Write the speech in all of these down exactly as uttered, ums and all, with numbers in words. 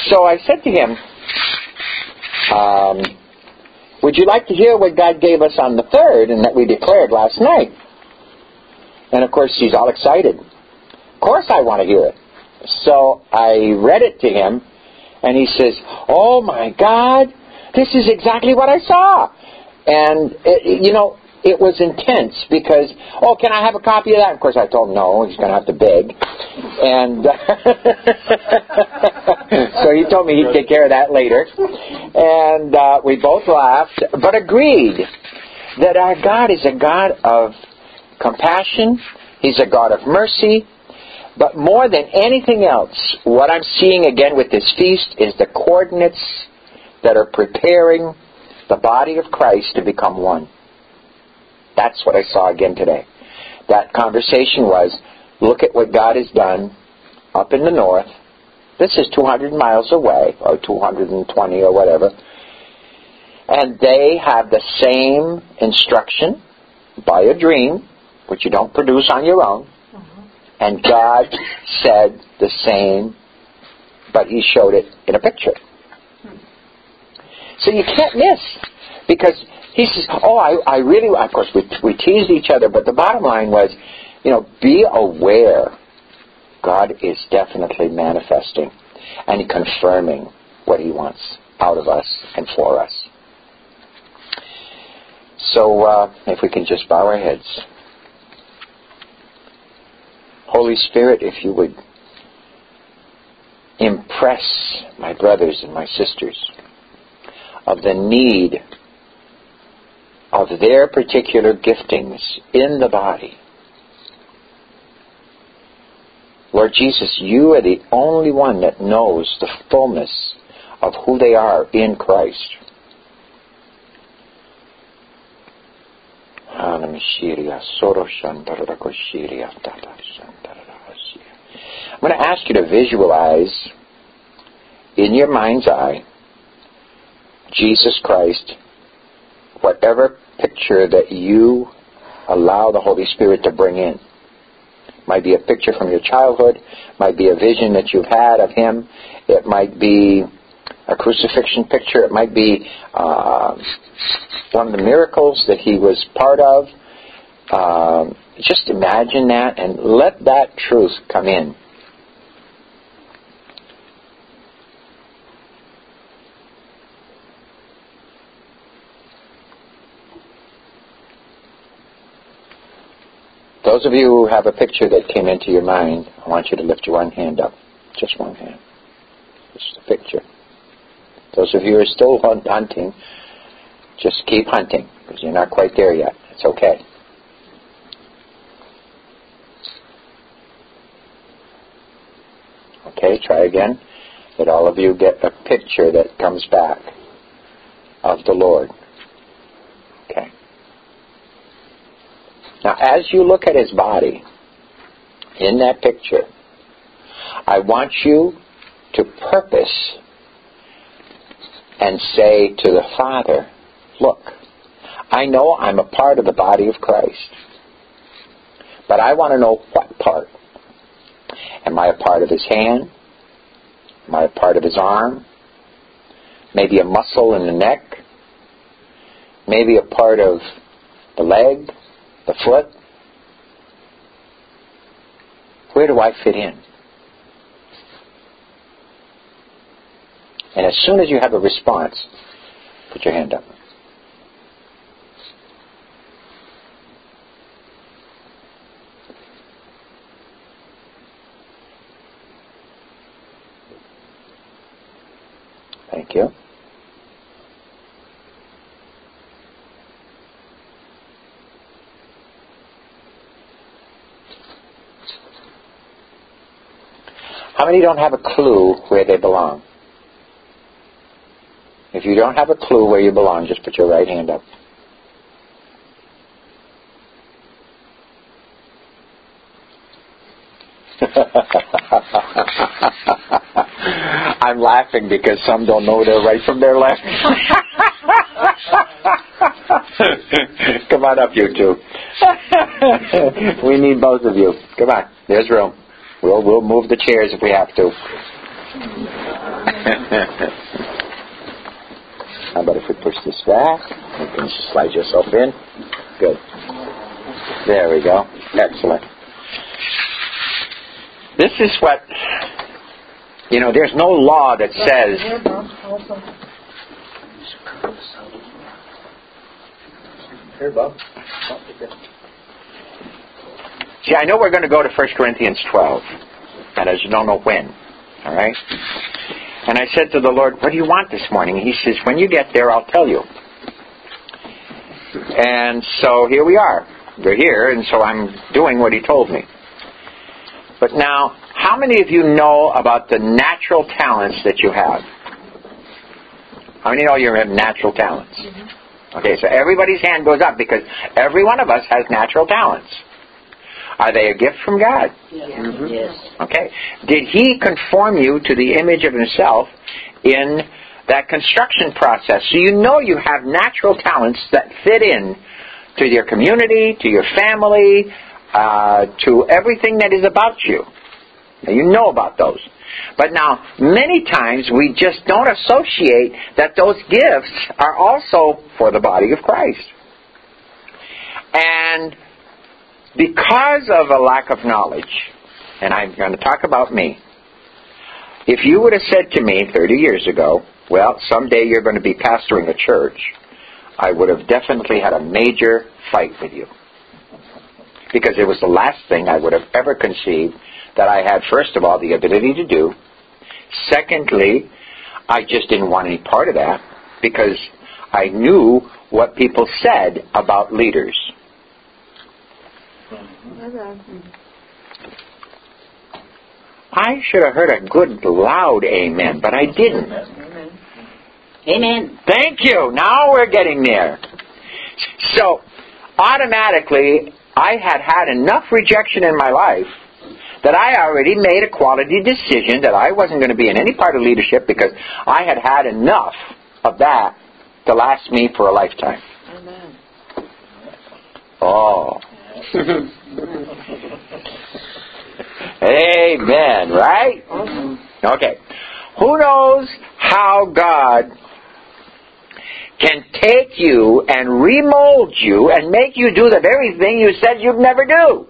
So I said to him, um, would you like to hear what God gave us on the third and that we declared last night? And of course he's all excited. Of course I want to hear it. So I read it to him, and he says, oh my God, this is exactly what I saw. And, it, you know, it was intense because, oh, can I have a copy of that? Of course I told him no, he's going to have to beg. And so he told me he'd take care of that later. And uh, we both laughed, but agreed that our God is a God of compassion. He's a God of mercy. But more than anything else, what I'm seeing again with this feast is the coordinates that are preparing the body of Christ to become one. That's what I saw again today. That conversation was, look at what God has done up in the north. This is two hundred miles away, or two hundred twenty or whatever. And they have the same instruction by a dream, which you don't produce on your own. And God said the same, but He showed it in a picture. So you can't miss. Because he says, oh, I, I really, of course, we, we teased each other, but the bottom line was, you know, be aware. God is definitely manifesting and confirming what He wants out of us and for us. So, uh, if we can just bow our heads. Holy Spirit, if you would impress my brothers and my sisters of the need of their particular giftings in the body. Lord Jesus, you are the only one that knows the fullness of who they are in Christ. I'm going to ask you to visualize in your mind's eye Jesus Christ, whatever picture that you allow the Holy Spirit to bring in. Might be a picture from your childhood, might be a vision that you've had of Him, it might be a crucifixion picture, it might be uh, one of the miracles that He was part of. Uh, just imagine that and let that truth come in. Those of you who have a picture that came into your mind, I want you to lift your one hand up. Just one hand. Just a picture. Those of you who are still hunting, just keep hunting, because you're not quite there yet. It's okay. Okay, try again. That all of you get a picture that comes back of the Lord. Okay. Now, as you look at His body in that picture, I want you to purpose and say to the Father, look, I know I'm a part of the body of Christ, but I want to know what part. Am I a part of His hand? Am I a part of His arm? Maybe a muscle in the neck? Maybe a part of the leg? The foot? Where do I fit in? And as soon as you have a response, put your hand up. Thank you. How many don't have a clue where they belong? If you don't have a clue where you belong, just put your right hand up. I'm laughing because some don't know their right from their left. Come on up, you two. We need both of you. Come on, there's room. We'll, we'll move the chairs if we have to. How about if we push this back? You can slide yourself in. Good. There we go. Excellent. This is what, you know, there's no law that says... Here, Bob. See, I know we're going to go to First Corinthians twelve, and I just don't know when. All right? And I said to the Lord, what do you want this morning? He says, when you get there, I'll tell you. And so here we are. We're here, and so I'm doing what he told me. But now, how many of you know about the natural talents that you have? How many know you have natural talents? Okay, so everybody's hand goes up because every one of us has natural talents. Are they a gift from God? Yeah. Mm-hmm. Yes. Okay. Did He conform you to the image of Himself in that construction process? So you know you have natural talents that fit in to your community, to your family, uh, to everything that is about you. Now, you know about those. But now, many times we just don't associate that those gifts are also for the body of Christ. And because of a lack of knowledge, and I'm going to talk about me, if you would have said to me thirty years ago, well, someday you're going to be pastoring a church, I would have definitely had a major fight with you. Because it was the last thing I would have ever conceived that I had, first of all, the ability to do. Secondly, I just didn't want any part of that because I knew what people said about leaders. I should have heard a good loud amen, but I didn't. Amen. Thank you. Now we're getting there. So, automatically, I had had enough rejection in my life that I already made a quality decision that I wasn't going to be in any part of leadership because I had had enough of that to last me for a lifetime. Amen. Oh. Amen, right? Okay. Who knows how God can take you and remold you and make you do the very thing you said you'd never do?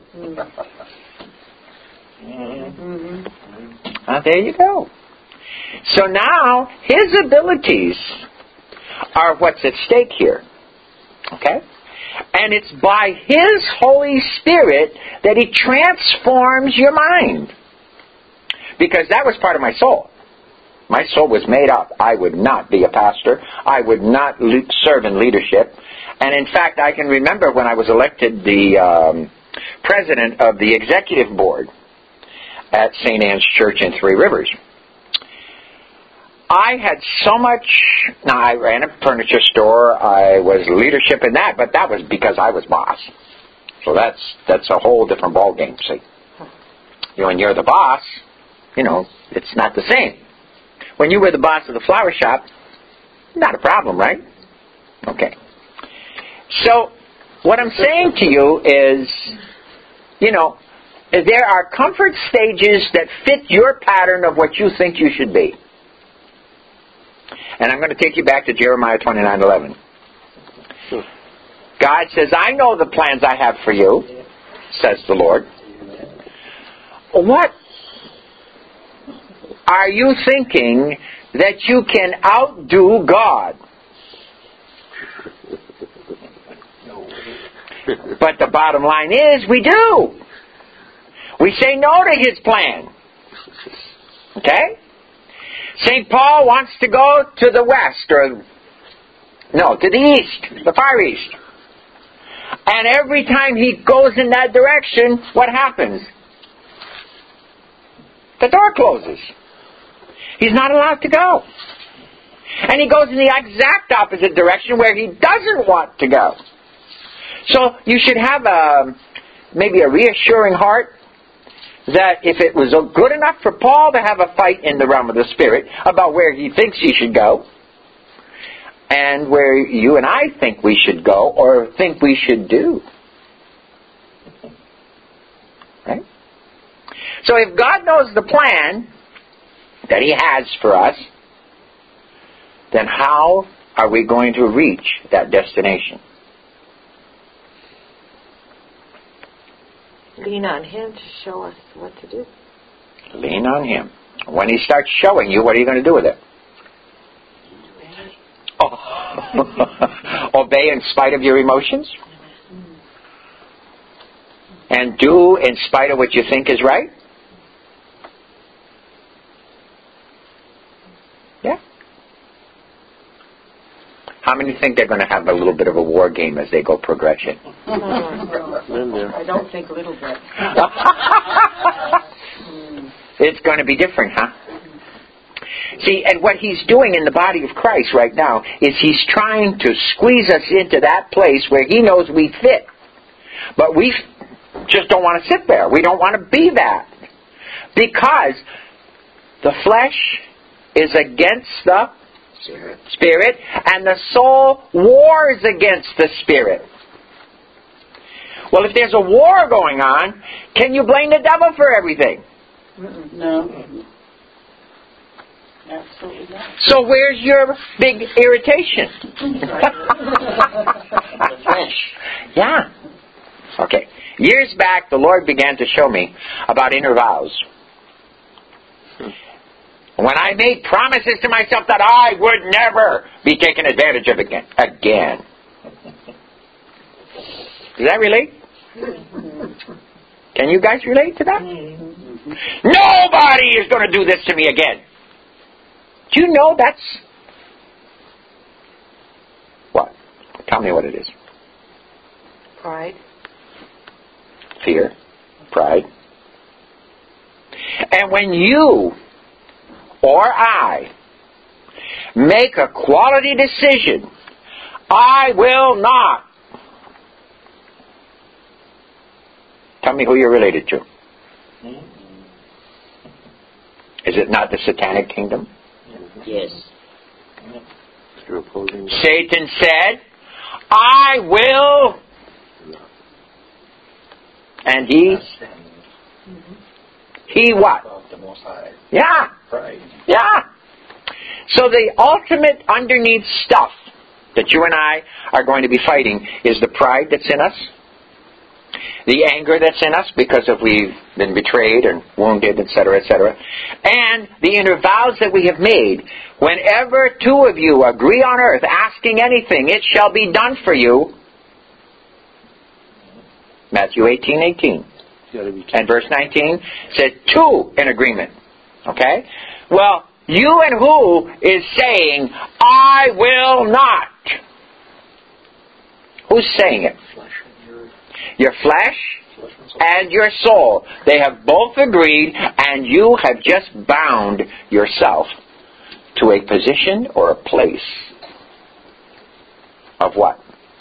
Mm-hmm. Ah, there you go. So now, His abilities are what's at stake here. Okay? And it's by His Holy Spirit that He transforms your mind. Because that was part of my soul. My soul was made up. I would not be a pastor. I would not le- serve in leadership. And in fact, I can remember when I was elected the um, president of the executive board at Saint Anne's Church in Three Rivers. I had so much... Now, I ran a furniture store. I was leadership in that, but that was because I was boss. So that's that's a whole different ballgame, see. You know, when you're the boss, you know, it's not the same. When you were the boss of the flower shop, not a problem, right? Okay. So, what I'm saying to you is, you know, there are comfort stages that fit your pattern of what you think you should be. And I'm going to take you back to Jeremiah twenty-nine eleven. God says, I know the plans I have for you, says the Lord. What are you thinking that you can outdo God? But the bottom line is, we do. We say no to His plan. Okay? Saint Paul wants to go to the west, or no, to the east, the far east. And every time he goes in that direction, what happens? The door closes. He's not allowed to go. And he goes in the exact opposite direction where he doesn't want to go. So you should have a, maybe a reassuring heart that if it was good enough for Paul to have a fight in the realm of the Spirit about where he thinks he should go, and where you and I think we should go or think we should do. Right? So if God knows the plan that He has for us, then how are we going to reach that destination? Lean on Him to show us what to do. Lean on Him. When He starts showing you, what are you going to do with it? Oh. Obey in spite of your emotions? And do in spite of what you think is right? Yeah. How many think they're going to have a little bit of a war game as they go progression? I don't think little bit. It's going to be different, huh? See, and what He's doing in the body of Christ right now is He's trying to squeeze us into that place where He knows we fit. But we just don't want to sit there. We don't want to be that. Because the flesh is against the Spirit. Spirit, and the soul wars against the Spirit. Well, if there's a war going on, can you blame the devil for everything? No. Absolutely not. So where's your big irritation? The flesh. Yeah. Okay. Years back, the Lord began to show me about inner vows. When I made promises to myself that I would never be taken advantage of again. Again. Does that relate? Can you guys relate to that? Nobody is going to do this to me again. Do you know that's... What? Tell me what it is. Pride. Fear. Pride. And when you or I make a quality decision, I will not. Tell me who you're related to. Is it not the satanic kingdom? Yes. Satan said, I will. And he, he what? Yeah. Yeah. So the ultimate underneath stuff that you and I are going to be fighting is the pride that's in us, the anger that's in us because of we've been betrayed and wounded, et cetera, et cetera, and the inner vows that we have made. Whenever two of you agree on earth asking anything, it shall be done for you. Matthew eighteen eighteen. And verse nineteen said two in agreement. Okay? Well, you and who is saying, I will not? Who's saying it? Your flesh and your soul. They have both agreed, and you have just bound yourself to a position or a place of what?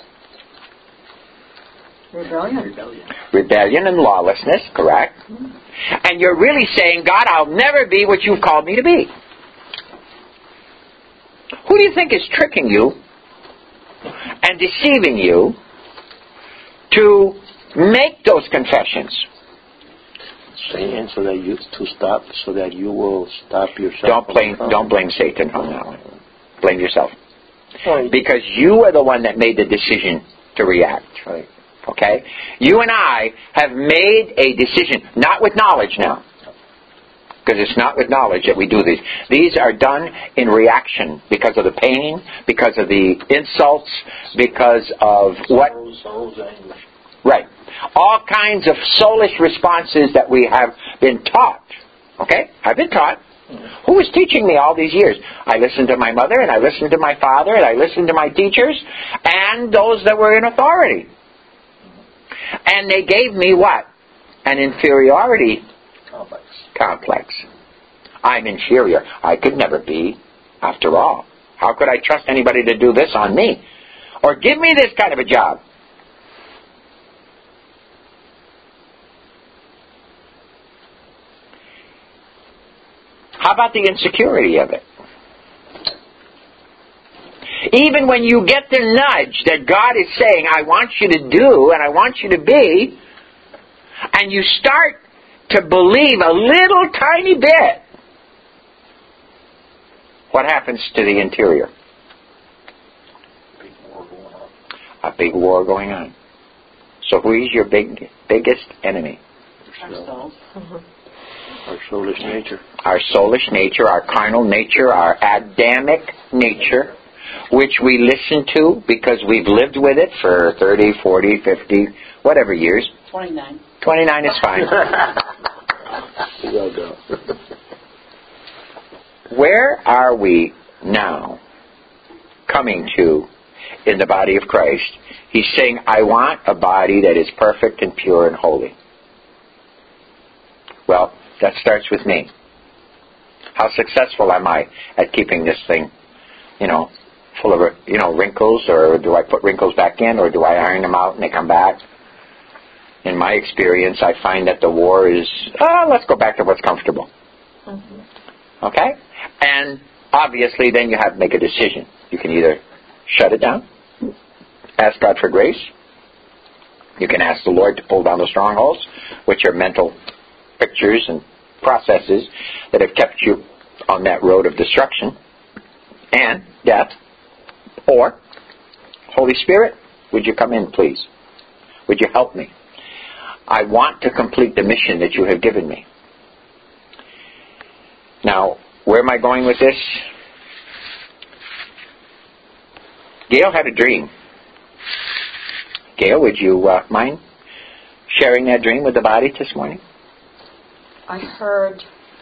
Rebellion. Rebellion and lawlessness, correct? Mm-hmm. And you're really saying, God, I'll never be what you've called me to be. Who do you think is tricking you and deceiving you to make those confessions? Satan, so that you to stop, so that you will stop yourself. Don't blame, don't blame Satan on that one. Blame yourself, because you are the one that made the decision to react. Right. Okay, you and I have made a decision, not with knowledge now, because it's not with knowledge that we do these. These are done in reaction because of the pain, because of the insults, because of what. Right. All kinds of soulish responses that we have been taught. Okay? I've been taught. Who was teaching me all these years? I listened to my mother, and I listened to my father, and I listened to my teachers, and those that were in authority. And they gave me what? An inferiority complex. complex. I'm inferior. I could never be, after all. How could I trust anybody to do this on me? Or give me this kind of a job? How about the insecurity of it? Even when you get the nudge that God is saying, I want you to do and I want you to be, and you start to believe a little tiny bit, what happens to the interior? Big war going on. A big war going on. So who is your big, biggest enemy? Ourselves. Our soulish nature. Our soulish nature, our carnal nature, our Adamic nature, which we listen to because we've lived with it for thirty, forty, fifty, whatever years. twenty-nine. twenty-nine is fine. Well done. Where are we now coming to in the body of Christ? He's saying, I want a body that is perfect and pure and holy. Well, that starts with me. How successful am I at keeping this thing, you know, full of, you know, wrinkles, or do I put wrinkles back in, or do I iron them out and they come back? In my experience, I find that the war is, oh, let's go back to what's comfortable. Mm-hmm. Okay? And obviously then you have to make a decision. You can either shut it down, ask God for grace. You can ask the Lord to pull down the strongholds, which are mental pictures and processes that have kept you on that road of destruction and death. Or, Holy Spirit, would you come in, please? Would you help me? I want to complete the mission that you have given me. Now, where am I going with this? Gail had a dream. Gail, would you uh, mind sharing that dream with the body this morning? I heard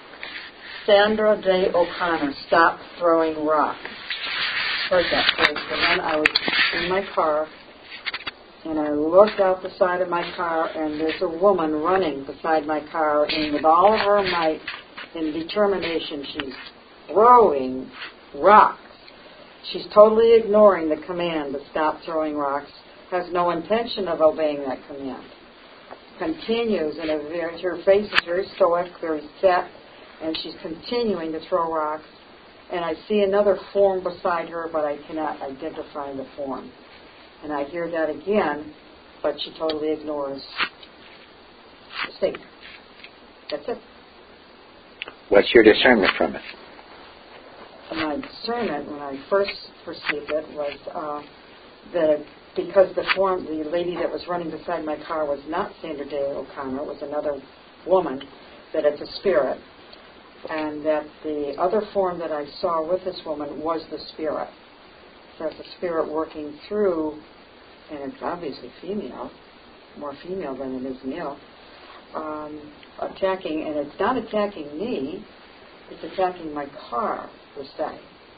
Sandra Day O'Connor, stop throwing rocks. Heard that phrase. And then I was in my car, and I looked out the side of my car, and there's a woman running beside my car, and with all of her might and determination, she's throwing rocks. She's totally ignoring the command to stop throwing rocks, has no intention of obeying that command. Continues, and a very, her face is very stoic, very set, and she's continuing to throw rocks. And I see another form beside her, but I cannot identify the form. And I hear that again, but she totally ignores the statement. That's it. What's your discernment from it? My discernment, when I first perceived it, was uh, that because the form, the lady that was running beside my car was not Sandra Day O'Connor, it was another woman, that it's a spirit, and that the other form that I saw with this woman was the spirit. So it's a spirit working through, and it's obviously female, more female than it is male, um, attacking, and it's not attacking me, it's attacking my car, per se.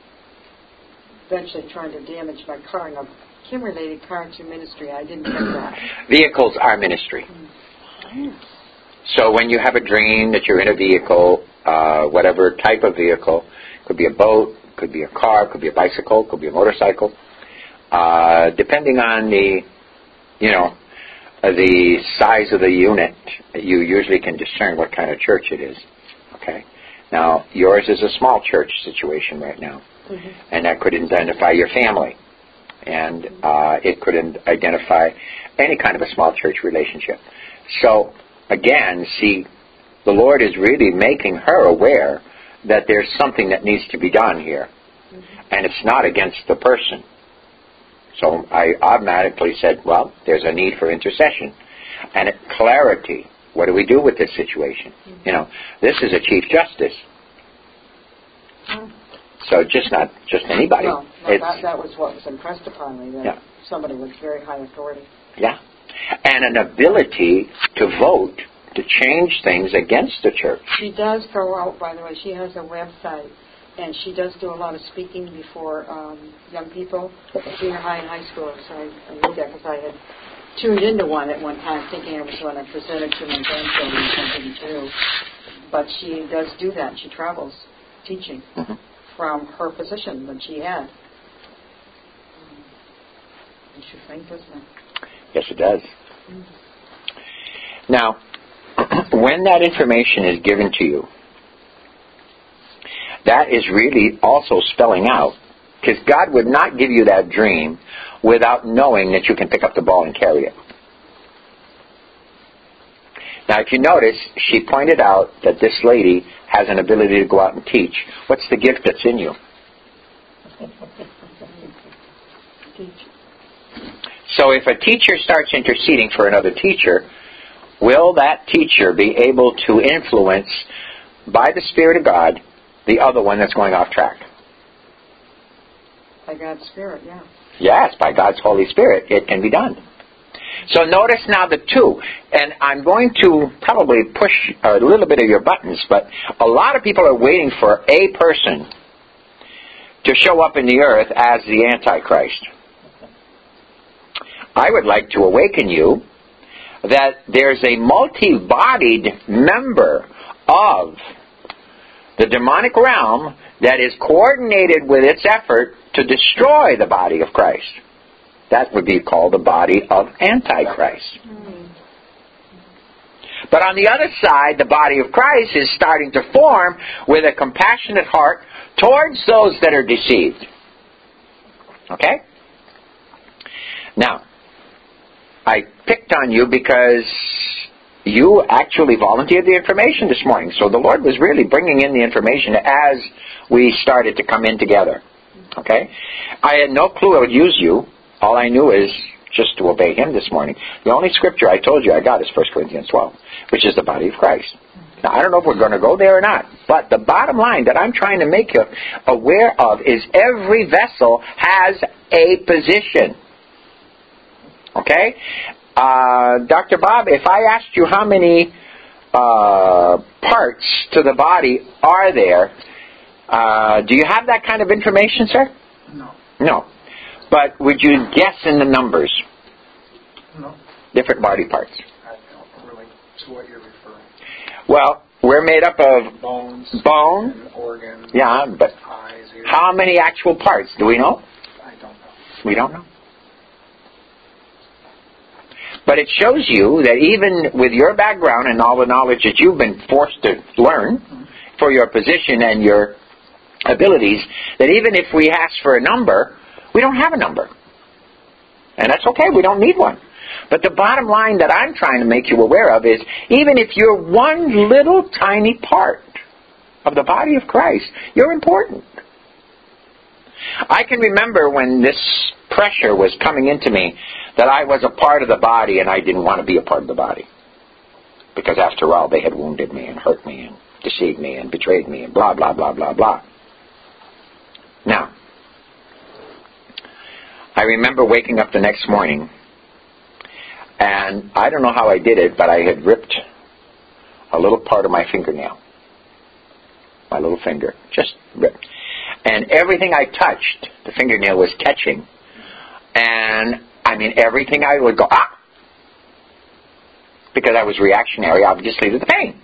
Eventually trying to damage my car. Now, Kim related car to ministry. I didn't get that. Vehicles are ministry. Mm-hmm. So when you have a dream that you're in a vehicle, uh, whatever type of vehicle, could be a boat, could be a car, could be a bicycle, could be a motorcycle, uh, depending on the, you know, uh, the size of the unit, you usually can discern what kind of church it is. Okay? Now, yours is a small church situation right now, mm-hmm. and that could identify your family, and uh, it could identify any kind of a small church relationship. So, again, see, the Lord is really making her aware that there's something that needs to be done here, mm-hmm. and it's not against the person. So I automatically said, well, there's a need for intercession and clarity. What do we do with this situation? Mm-hmm. You know, this is a Chief Justice. Mm-hmm. So just not just anybody. No, no that, that was what was impressed upon me, that yeah. somebody with very high authority. Yeah. And an ability to vote to change things against the church. She does go out, by the way. She has a website, and she does do a lot of speaking before um, young people, junior high and high school. So I, I knew that because I had tuned into one at one time, thinking it was one I presented to my grandchildren or something too. But she does do that. She travels teaching mm-hmm. from her position that she had. Makes you think, doesn't it? Yes, it does. Mm-hmm. Now, when that information is given to you, that is really also spelling out, because God would not give you that dream without knowing that you can pick up the ball and carry it. Now, if you notice, she pointed out that this lady has an ability to go out and teach. What's the gift that's in you? So if a teacher starts interceding for another teacher, will that teacher be able to influence, by the Spirit of God, the other one that's going off track? By God's Spirit, yeah. Yes, by God's Holy Spirit, it can be done. So notice now the two, and I'm going to probably push a little bit of your buttons, but a lot of people are waiting for a person to show up in the earth as the Antichrist. I would like to awaken you that there's a multi-bodied member of the demonic realm that is coordinated with its effort to destroy the body of Christ. That would be called the body of Antichrist. Mm. But on the other side, the body of Christ is starting to form with a compassionate heart towards those that are deceived. Okay? Now, I picked on you because you actually volunteered the information this morning. So the Lord was really bringing in the information as we started to come in together. Okay? I had no clue I would use you. All I knew is just to obey Him this morning. The only scripture I told you I got is First Corinthians twelve, which is the body of Christ. Now, I don't know if we're going to go there or not, but the bottom line that I'm trying to make you aware of is every vessel has a position. Okay? Uh, Doctor Bob, if I asked you how many uh, parts to the body are there, uh, do you have that kind of information, sir? No. No. But would you guess in the numbers? No. Different body parts. I don't really to what you're referring. Well, we're made up of bones, bone, and organs, yeah, but eyes, ears. How many actual parts? Do we know? I don't know. We don't know. But it shows you that even with your background and all the knowledge that you've been forced to learn mm-hmm. for your position and your abilities, that even if we ask for a number, we don't have a number. And that's okay, we don't need one. But the bottom line that I'm trying to make you aware of is, even if you're one little tiny part of the body of Christ, you're important. I can remember when this pressure was coming into me that I was a part of the body and I didn't want to be a part of the body. Because after all, they had wounded me and hurt me and deceived me and betrayed me and blah, blah, blah, blah, blah. Now, I remember waking up the next morning, and I don't know how I did it, but I had ripped a little part of my fingernail. My little finger. Just ripped. And everything I touched, the fingernail was catching. And, I mean, everything I would go, ah! Because I was reactionary, obviously, to the pain.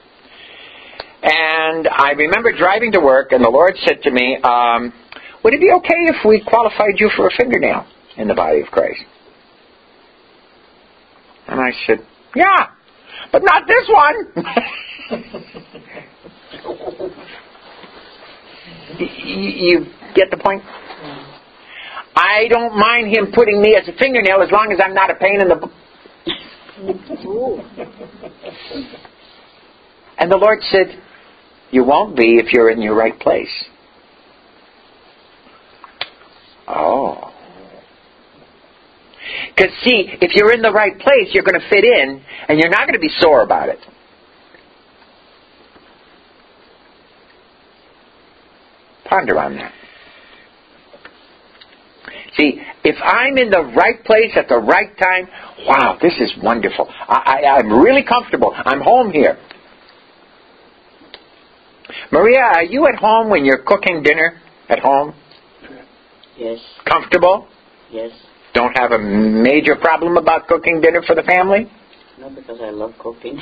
And I remember driving to work, and the Lord said to me, um... would it be okay if we qualified you for a fingernail in the body of Christ? And I said, yeah, but not this one. you, you get the point? I don't mind Him putting me as a fingernail as long as I'm not a pain in the... And the Lord said, you won't be if you're in your right place. Oh. Because see, if you're in the right place, you're going to fit in, and you're not going to be sore about it. Ponder on that. See, if I'm in the right place at the right time, wow, this is wonderful. I, I, I'm really comfortable. I'm home here. Maria, are you at home when you're cooking dinner at home? Yes. Comfortable? Yes. Don't have a major problem about cooking dinner for the family? No, because I love cooking.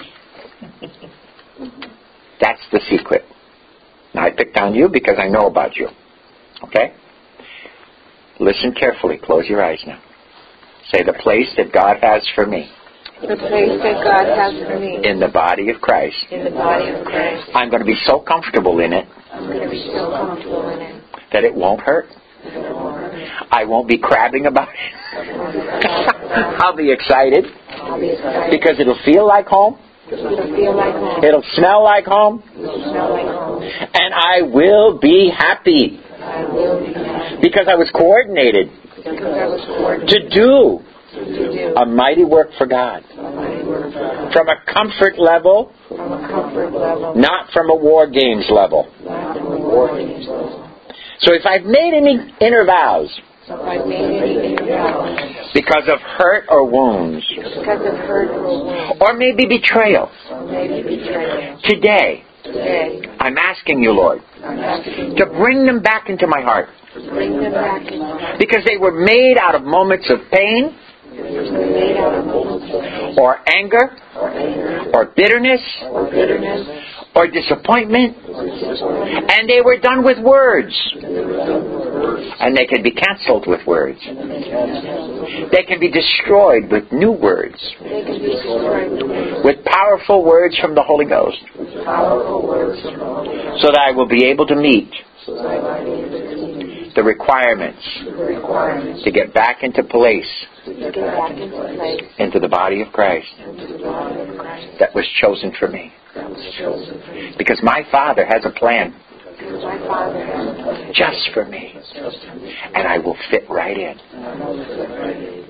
That's the secret. Now, I picked on you because I know about you. Okay? Listen carefully. Close your eyes now. Say, the place that God has for me. The place that God has for me. In the body of Christ. In the body of Christ. I'm going to be so comfortable in it. I'm going to be so comfortable in it. That it won't hurt. I won't be crabbing about it. I'll be excited. I'll be excited. Because it'll feel like home. It'll feel like home. It'll smell like home. It'll smell like home. And I will be happy. I will be happy. Because I was coordinated Because I was coordinated to do to do a mighty work for God. a mighty work for God. From a comfort level, From a comfort level, not from a war games level. not from a war games level. So if I've made any inner vows So if I made any inner vows because of hurt or wounds, because of hurt or wound, or maybe betrayal, or maybe betrayal, today today I'm asking you, Lord, I'm asking to bring them back into my heart. you to bring them back in my heart. Because they were made out of moments of pain, Because they made out of moments of pain or anger, or anger or bitterness, or bitterness or disappointment, or disappointment. and they were done with words. And they were done with words. And they can be canceled with words. And they can be canceled. They can be destroyed with new words, They can be destroyed with words. with powerful words from the Holy Ghost, Powerful words from the Holy Ghost. so that I will be able to meet So that I might be able to meet the requirements the requirements to get back into place to get back into place into the body of Christ into the body of Christ that was chosen for me. that was chosen for me. Because my Father has a plan Because my Father has a plan just for me, just for me. and I will fit right in. And I will fit right in.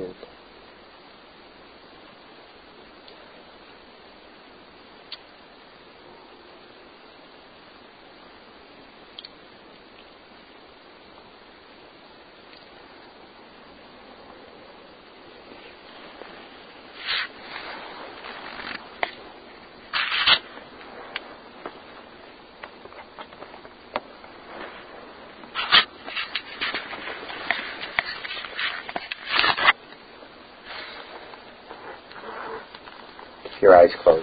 Your eyes closed.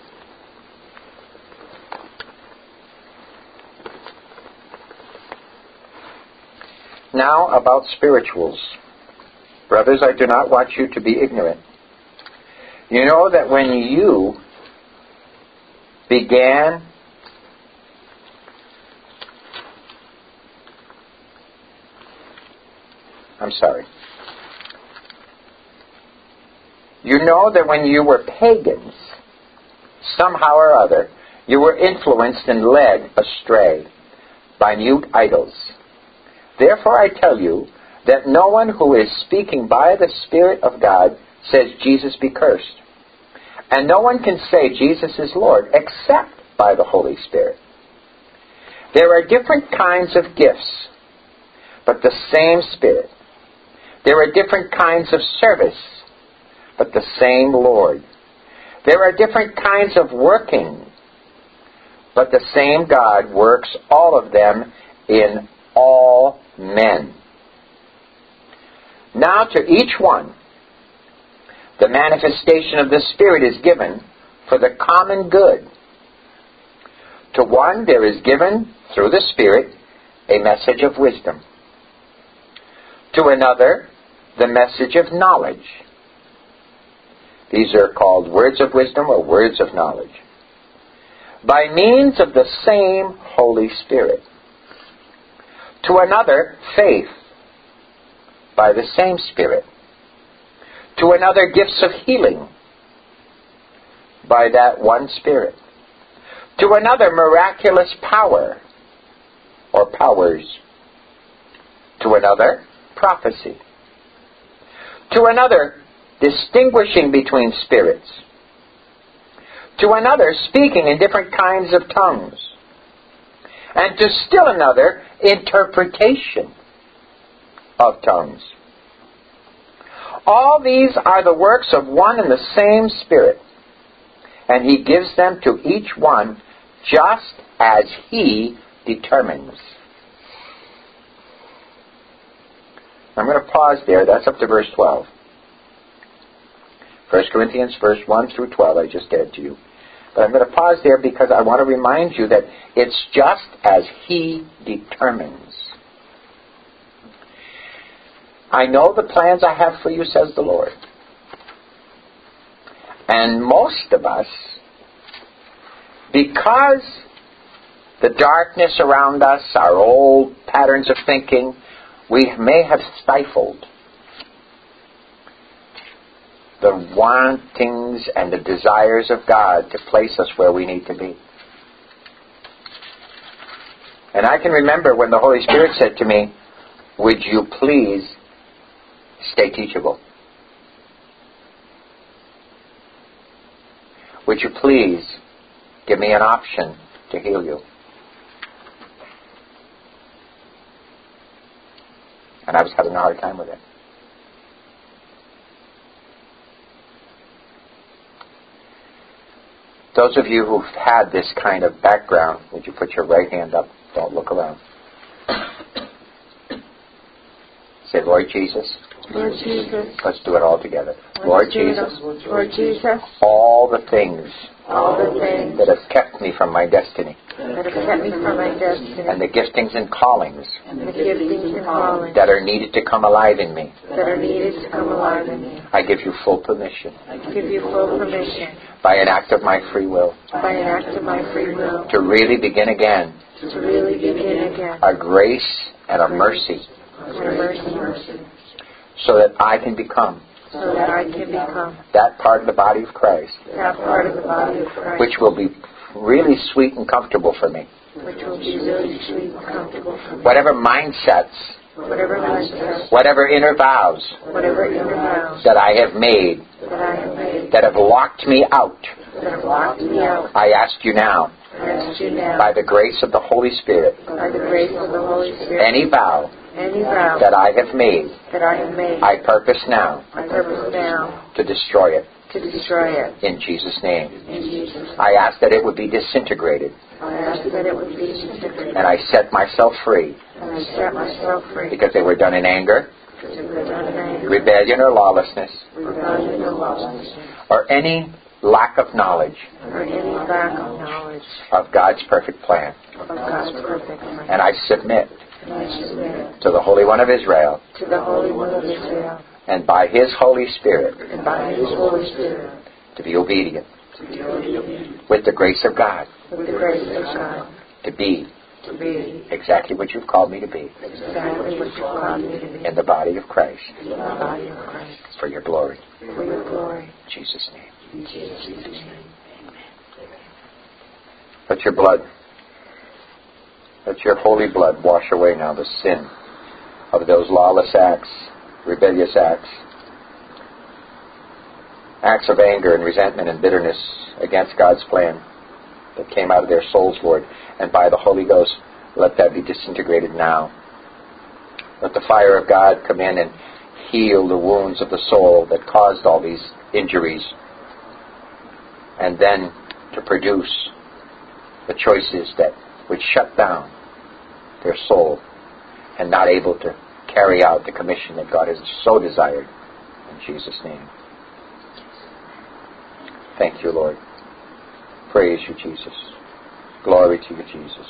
Now about spirituals. Brothers, I do not want you to be ignorant. You know that when you began I'm sorry. You know that when you were pagans, somehow or other, you were influenced and led astray by mute idols. Therefore I tell you that no one who is speaking by the Spirit of God says Jesus be cursed. And no one can say Jesus is Lord except by the Holy Spirit. There are different kinds of gifts, but the same Spirit. There are different kinds of service, but the same Lord. There are different kinds of working, but the same God works all of them in all men. Now to each one, the manifestation of the Spirit is given for the common good. To one there is given, through the Spirit, a message of wisdom. To another, the message of knowledge. These are called words of wisdom or words of knowledge. By means of the same Holy Spirit. To another, faith. By the same Spirit. To another, gifts of healing. By that one Spirit. To another, miraculous power or powers. To another, prophecy. To another, distinguishing between spirits. To another, speaking in different kinds of tongues. And to still another, interpretation of tongues. All these are the works of one and the same Spirit, and He gives them to each one just as He determines. I'm going to pause there. That's up to verse twelve. First Corinthians verse one through twelve I just read to you. But I'm going to pause there because I want to remind you that it's just as He determines. I know the plans I have for you, says the Lord. And most of us, because the darkness around us, our old patterns of thinking, we may have stifled the wantings and the desires of God to place us where we need to be. And I can remember when the Holy Spirit said to me, would you please stay teachable? Would you please give me an option to heal you? And I was having a hard time with it. Those of you who've had this kind of background, would you put your right hand up? Don't look around. Say, Lord Jesus. Lord Jesus. Let's do it all together. Lord Jesus. Lord Jesus. All the things All the things that have kept me from my destiny, that have kept me from my destiny, and the giftings and callings and the giftings and callings that are needed to come alive in me, that are needed to come alive in me, I give you full permission, I give you full permission, by an act of my free will, by an act of my free will, to really begin again to really begin again, a grace and a mercy, and a mercy, so that I can become so that I can become that part of the body of Christ, that part of the body of Christ, which will be really sweet and comfortable for me. which will be really sweet and comfortable for me. Whatever mindsets, Whatever mindset, whatever inner vows whatever inner vows that I have made that I have made, that have locked me out, that have locked me out, I ask you now, I ask you now, by the grace of the Holy Spirit, by the grace of the Holy Spirit, any vow any vow that I have made, that I have made, I purpose now I purpose now to destroy it to destroy it. in Jesus' name. In Jesus' name. I ask that it would be disintegrated, I ask that it would be disintegrated, and I set myself free and I set myself free, because they were done in anger, because it was done in anger, rebellion, or lawlessness, rebellion, or lawlessness, or any lack of knowledge or any lack of knowledge of God's perfect plan. of God's perfect plan. And I submit And I submit to the Holy One of Israel, to the Holy One of Israel, and by His Holy Spirit, and by His Holy Spirit, to be obedient to be obedient with the grace of God, with the grace of God, to be to be exactly what you've called me to be exactly what you called me to be in the body of Christ, in the body of Christ, for your glory. for your glory. In Jesus' name. In Jesus' name. Let your blood, let your holy blood wash away now the sin of those lawless acts, rebellious acts, acts of anger and resentment and bitterness against God's plan that came out of their souls, Lord. And by the Holy Ghost, let that be disintegrated now. Let the fire of God come in and heal the wounds of the soul that caused all these injuries, and then to produce the choices that would shut down their soul and not able to carry out the commission that God has so desired. In Jesus' name. Thank you, Lord. Praise you, Jesus. Glory to you, Jesus.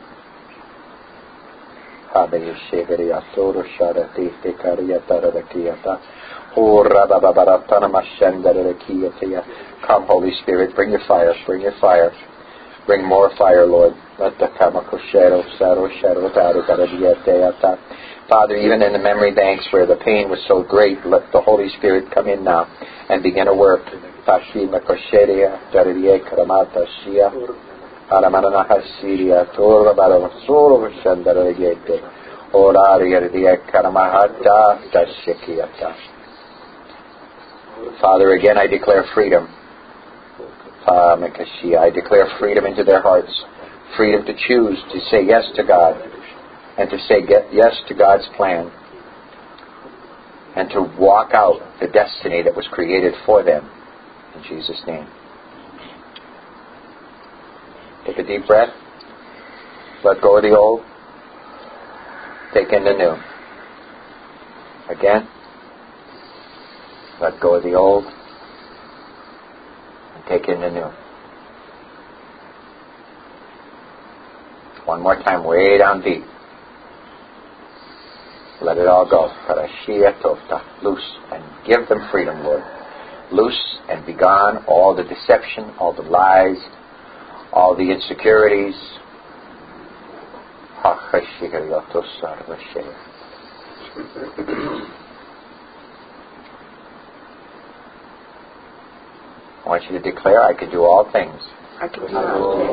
Come, Holy Spirit, bring your fire, bring your fire. Bring more fire, Lord. Father, even in the memory banks where the pain was so great, let the Holy Spirit come in now and begin a work. Father, again I declare freedom. I declare freedom into their hearts. Freedom to choose to say yes to God, and to say yes to God's plan, and to walk out the destiny that was created for them. In Jesus' name. Take a deep breath. Let go of the old. Take in the new. Again. Let go of the old. And take in the new. One more time, way down deep. Let it all go. Loose and give them freedom, Lord. Loose and be gone all the deception, all the lies, all the insecurities. I want you to declare, I can do all things I can do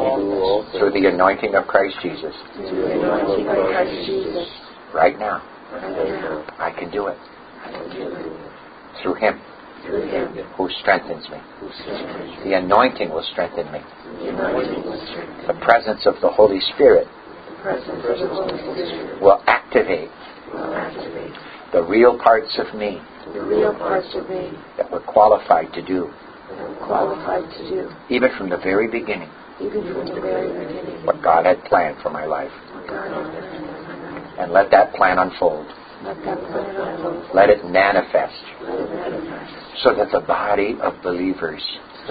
all things through the anointing of Christ Jesus. through the anointing of Christ Jesus Right now. I can do it. Through Him who strengthens me. The anointing will strengthen me. The presence of the Holy Spirit will activate the real parts of me that we're qualified to do. Even from the very beginning. What God had planned for my life. And let that plan unfold. Let it manifest. So that the body of believers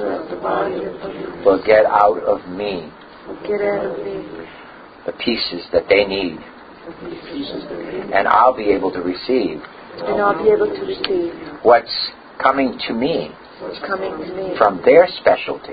will get out of me the pieces that they need. And I'll be able to receive what's coming to me from their specialty.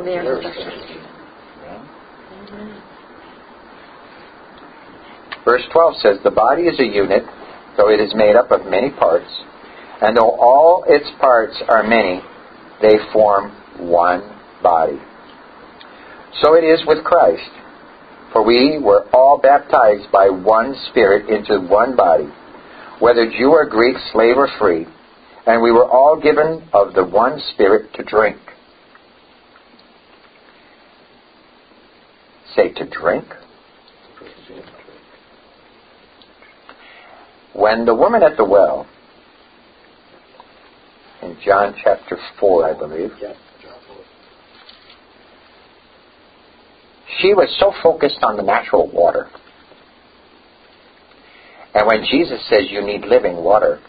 Verse twelve says, the body is a unit, though it is made up of many parts, and though all its parts are many, they form one body. So it is with Christ, for we were all baptized by one Spirit into one body, whether Jew or Greek, slave or free, and we were all given of the one Spirit to drink. Say, to drink? When the woman at the well, in John chapter four, I believe, she was so focused on the natural water. And when Jesus says you need living water,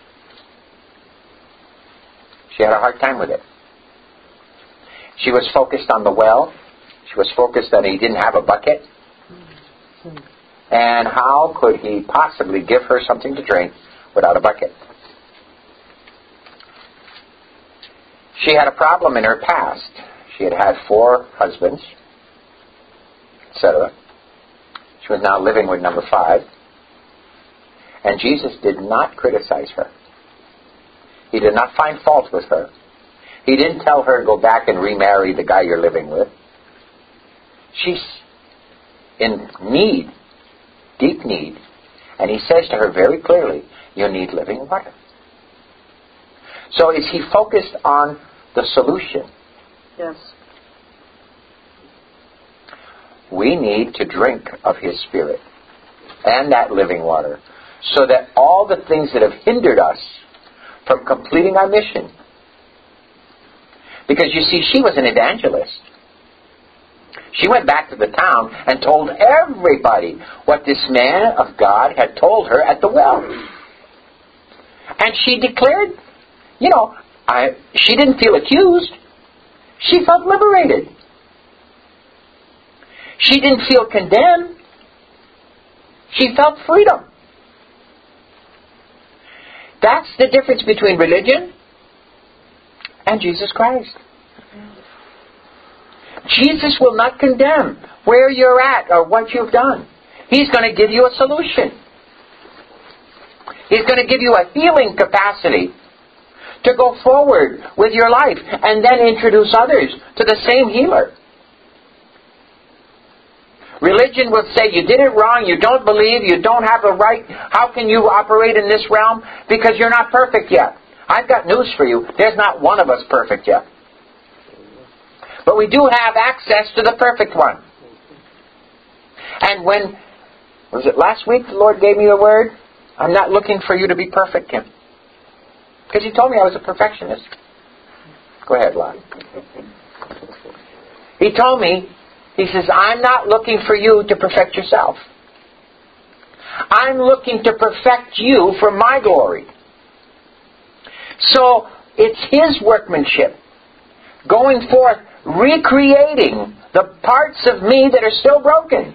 she had a hard time with it. She was focused on the well. She was focused that he didn't have a bucket. And how could he possibly give her something to drink without a bucket? She had a problem in her past. She had had four husbands, et cetera. She was now living with number five. And Jesus did not criticize her. He did not find fault with her. He didn't tell her, go back and remarry the guy you're living with. She's in need, deep need. And he says to her very clearly, you need living water. So is he focused on the solution? Yes. We need to drink of His Spirit and that living water so that all the things that have hindered us from completing our mission. Because you see, she was an evangelist. She went back to the town and told everybody what this man of God had told her at the well. And she declared, you know, I, she didn't feel accused. She felt liberated. She didn't feel condemned. She felt freedom. That's the difference between religion and Jesus Christ. Jesus will not condemn where you're at or what you've done. He's going to give you a solution. He's going to give you a healing capacity to go forward with your life and then introduce others to the same healer. Religion will say you did it wrong, you don't believe, you don't have the right. How can you operate in this realm? Because you're not perfect yet. I've got news for you. There's not one of us perfect yet. But we do have access to the perfect one. And when, was it last week the Lord gave me the word? I'm not looking for you to be perfect, Kim. Because He told me I was a perfectionist. Go ahead, Lon. He told me, He says, I'm not looking for you to perfect yourself. I'm looking to perfect you for my glory. So, it's His workmanship. Going forth, recreating the parts of me that are still broken.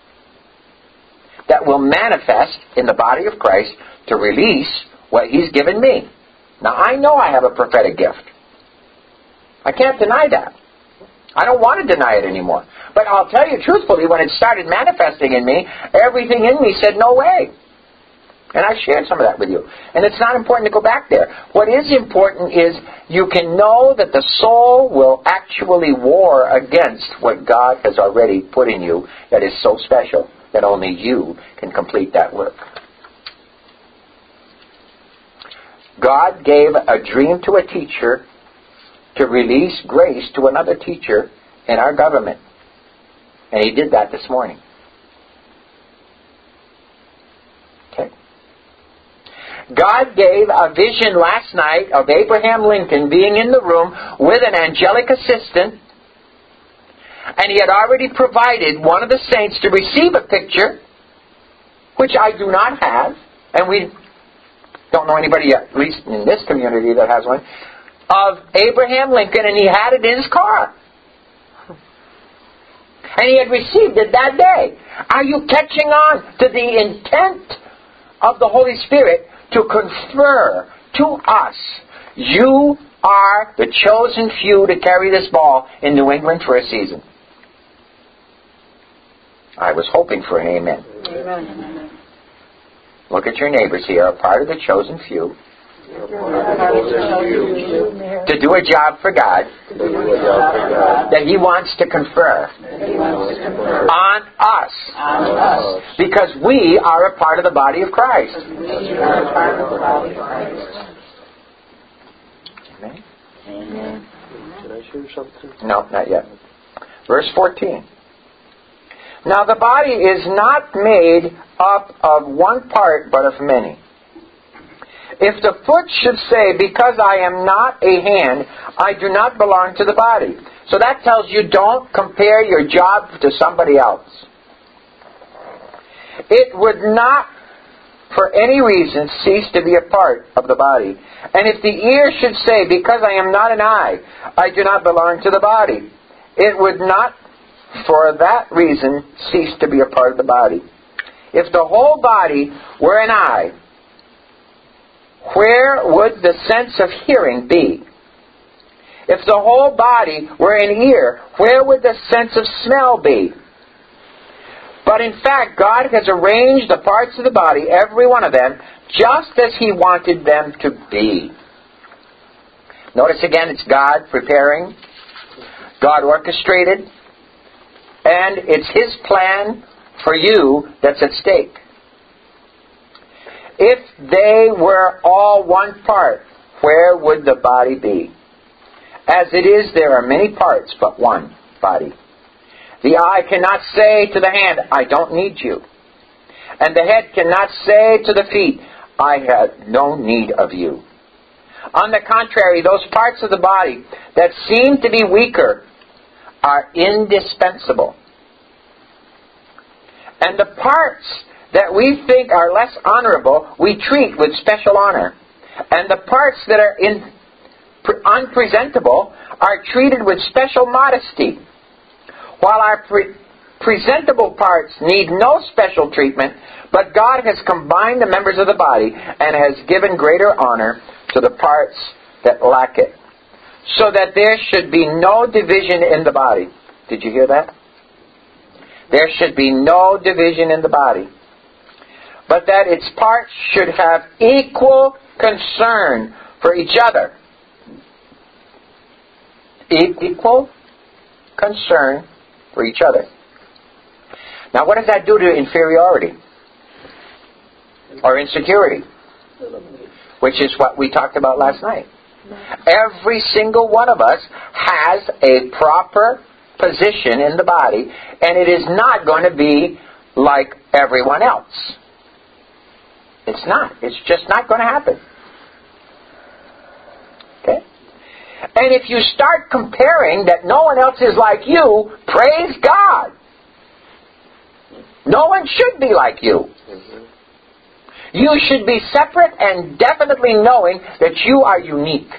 That will manifest in the body of Christ to release what He's given me. Now, I know I have a prophetic gift. I can't deny that. I don't want to deny it anymore. But I'll tell you truthfully, when it started manifesting in me, everything in me said, no way. And I shared some of that with you. And it's not important to go back there. What is important is you can know that the soul will actually war against what God has already put in you that is so special that only you can complete that work. God gave a dream to a teacher to release grace to another teacher in our government. And he did that this morning. Okay. God gave a vision last night of Abraham Lincoln being in the room with an angelic assistant, and he had already provided one of the saints to receive a picture, which I do not have, and we don't know anybody, at least in this community, that has one, of Abraham Lincoln, and he had it in his car. And he had received it that day. Are you catching on to the intent of the Holy Spirit to confer to us? You are the chosen few to carry this ball in New England for a season. I was hoping for an amen. Amen. Look at your neighbors here, a part of the chosen few, to do a job for God that He wants to confer on us, because we are a part of the body of Christ. Amen? Amen. Can I share something? No, not yet. Verse fourteen. Now the body is not made up of one part, but of many. If the foot should say, because I am not a hand, I do not belong to the body. So that tells you don't compare your job to somebody else. It would not, for any reason, cease to be a part of the body. And if the ear should say, because I am not an eye, I do not belong to the body, it would not, for that reason, cease to be a part of the body. If the whole body were an eye, where would the sense of hearing be? If the whole body were an ear, where would the sense of smell be? But in fact, God has arranged the parts of the body, every one of them, just as He wanted them to be. Notice again, it's God preparing, God orchestrated, and it's His plan for you that's at stake. If they were all one part, where would the body be? As it is, there are many parts, but one body. The eye cannot say to the hand, I don't need you. And the head cannot say to the feet, I have no need of you. On the contrary, those parts of the body that seem to be weaker are indispensable. And the parts that we think are less honorable, we treat with special honor. And the parts that are in, unpresentable are treated with special modesty. While our pre- presentable parts need no special treatment, but God has combined the members of the body and has given greater honor to the parts that lack it, so that there should be no division in the body. Did you hear that? There should be no division in the body, but that its parts should have equal concern for each other. Equal concern for each other. Now, what does that do to inferiority or insecurity? Which is what we talked about last night. Every single one of us has a proper position in the body, and it is not going to be like everyone else. It's not. It's just not going to happen. Okay? And if you start comparing that no one else is like you, praise God. No one should be like you. You should be separate and definitely knowing that you are unique.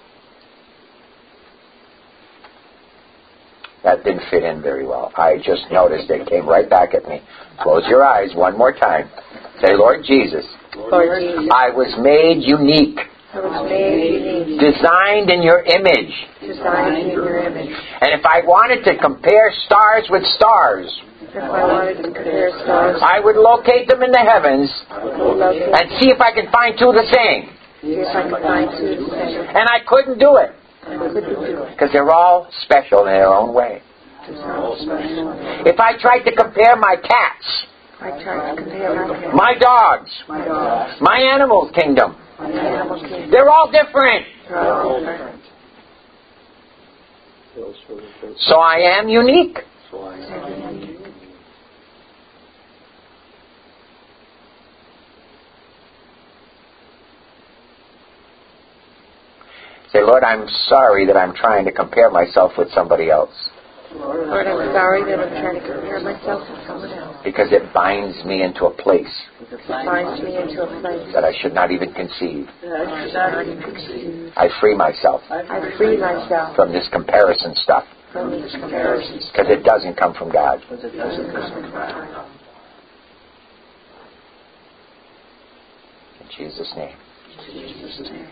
That didn't fit in very well. I just noticed it came right back at me. Close your eyes one more time. Say, Lord Jesus, Lord Jesus, I was made unique. I was made unique, Designed in your image. designed in your image. And if I wanted to compare stars with stars, If I wanted to compare stars, I would locate them in the heavens I would locate and see if I could find two the same. see if I could find two the same. And I couldn't do it, I couldn't do it. because they're all special in their own way. It's all special. If I tried to compare my cats, I tried to compare my cats, my dogs, my dogs, my animal kingdom, on the animal kingdom. They're all different. They're all different. So I am unique. So I am unique. Say, Lord, I'm sorry that I'm trying to compare myself with somebody else. Lord, I'm sorry that I'm trying to compare myself with someone else. Because it binds me into a place It binds me into a place that I should not even conceive. that I should not even conceive. I free myself I free myself from this comparison stuff. from these comparisons. Because it doesn't come from God. Because it doesn't come from God. In Jesus' name. In Jesus' name.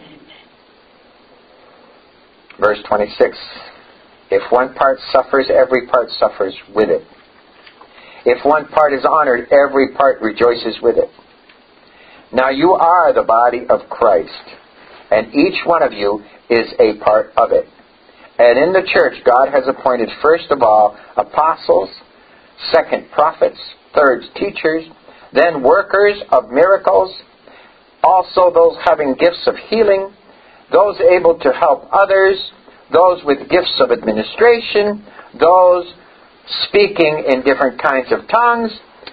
Verse twenty-six. If one part suffers, every part suffers with it. If one part is honored, every part rejoices with it. Now you are the body of Christ, and each one of you is a part of it. And in the church, God has appointed first of all apostles, second prophets, third teachers, then workers of miracles, also those having gifts of healing, those able to help others, those with gifts of administration, those speaking in different kinds of tongues.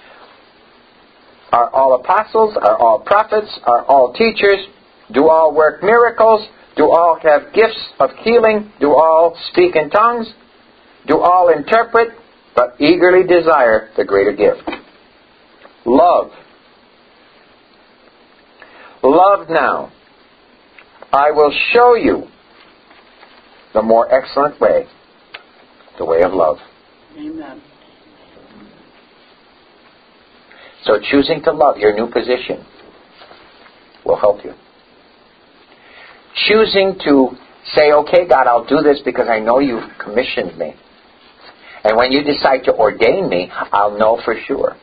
Are all apostles? Are all prophets? Are all teachers? Do all work miracles? Do all have gifts of healing? Do all speak in tongues? Do all interpret? But eagerly desire the greater gift. Love. Love now. I will show you the more excellent way, the way of love. Amen. So choosing to love your new position will help you. Choosing to say, okay, God, I'll do this because I know you've commissioned me. And when you decide to ordain me, I'll know for sure.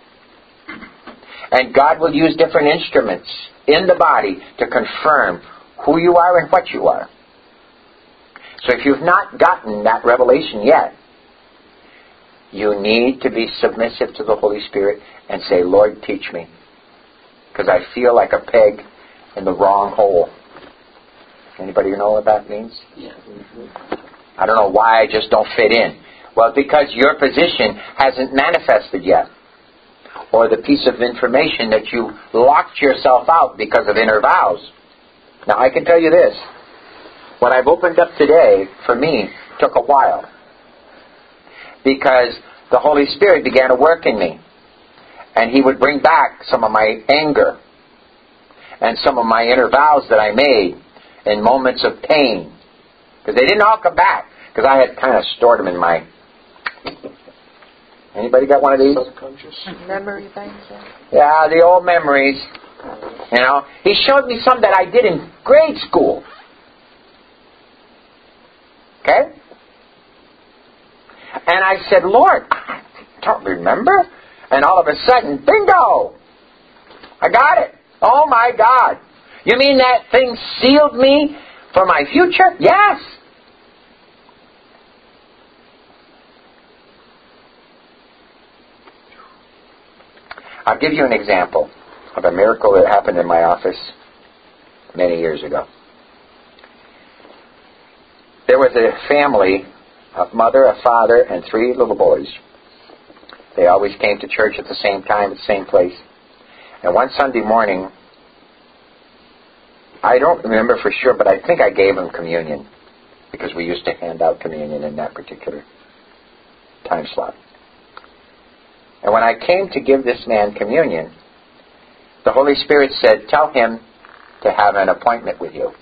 And God will use different instruments in the body to confirm who you are and what you are. So if you've not gotten that revelation yet, you need to be submissive to the Holy Spirit and say, Lord, teach me. Because I feel like a peg in the wrong hole. Anybody know what that means? Yeah. I don't know why I just don't fit in. Well, because your position hasn't manifested yet. Or the piece of information that you locked yourself out because of inner vows. Now, I can tell you this. What I've opened up today, for me, took a while. Because the Holy Spirit began to work in me. And He would bring back some of my anger. And some of my inner vows that I made in moments of pain. Because they didn't all come back. Because I had kind of stored them in my... Anybody got one of these? Subconscious. Memory banks. Yeah, the old memories. You know, He showed me some that I did in grade school. Okay? And I said, Lord, I don't remember. And all of a sudden, bingo! I got it. Oh my God. You mean that thing sealed me for my future? Yes. I'll give you an example of a miracle that happened in my office many years ago. There was a family, a mother, a father, and three little boys. They always came to church at the same time, at the same place. And one Sunday morning, I don't remember for sure, but I think I gave them communion, because we used to hand out communion in that particular time slot. And when I came to give this man communion, the Holy Spirit said, tell him to have an appointment with you.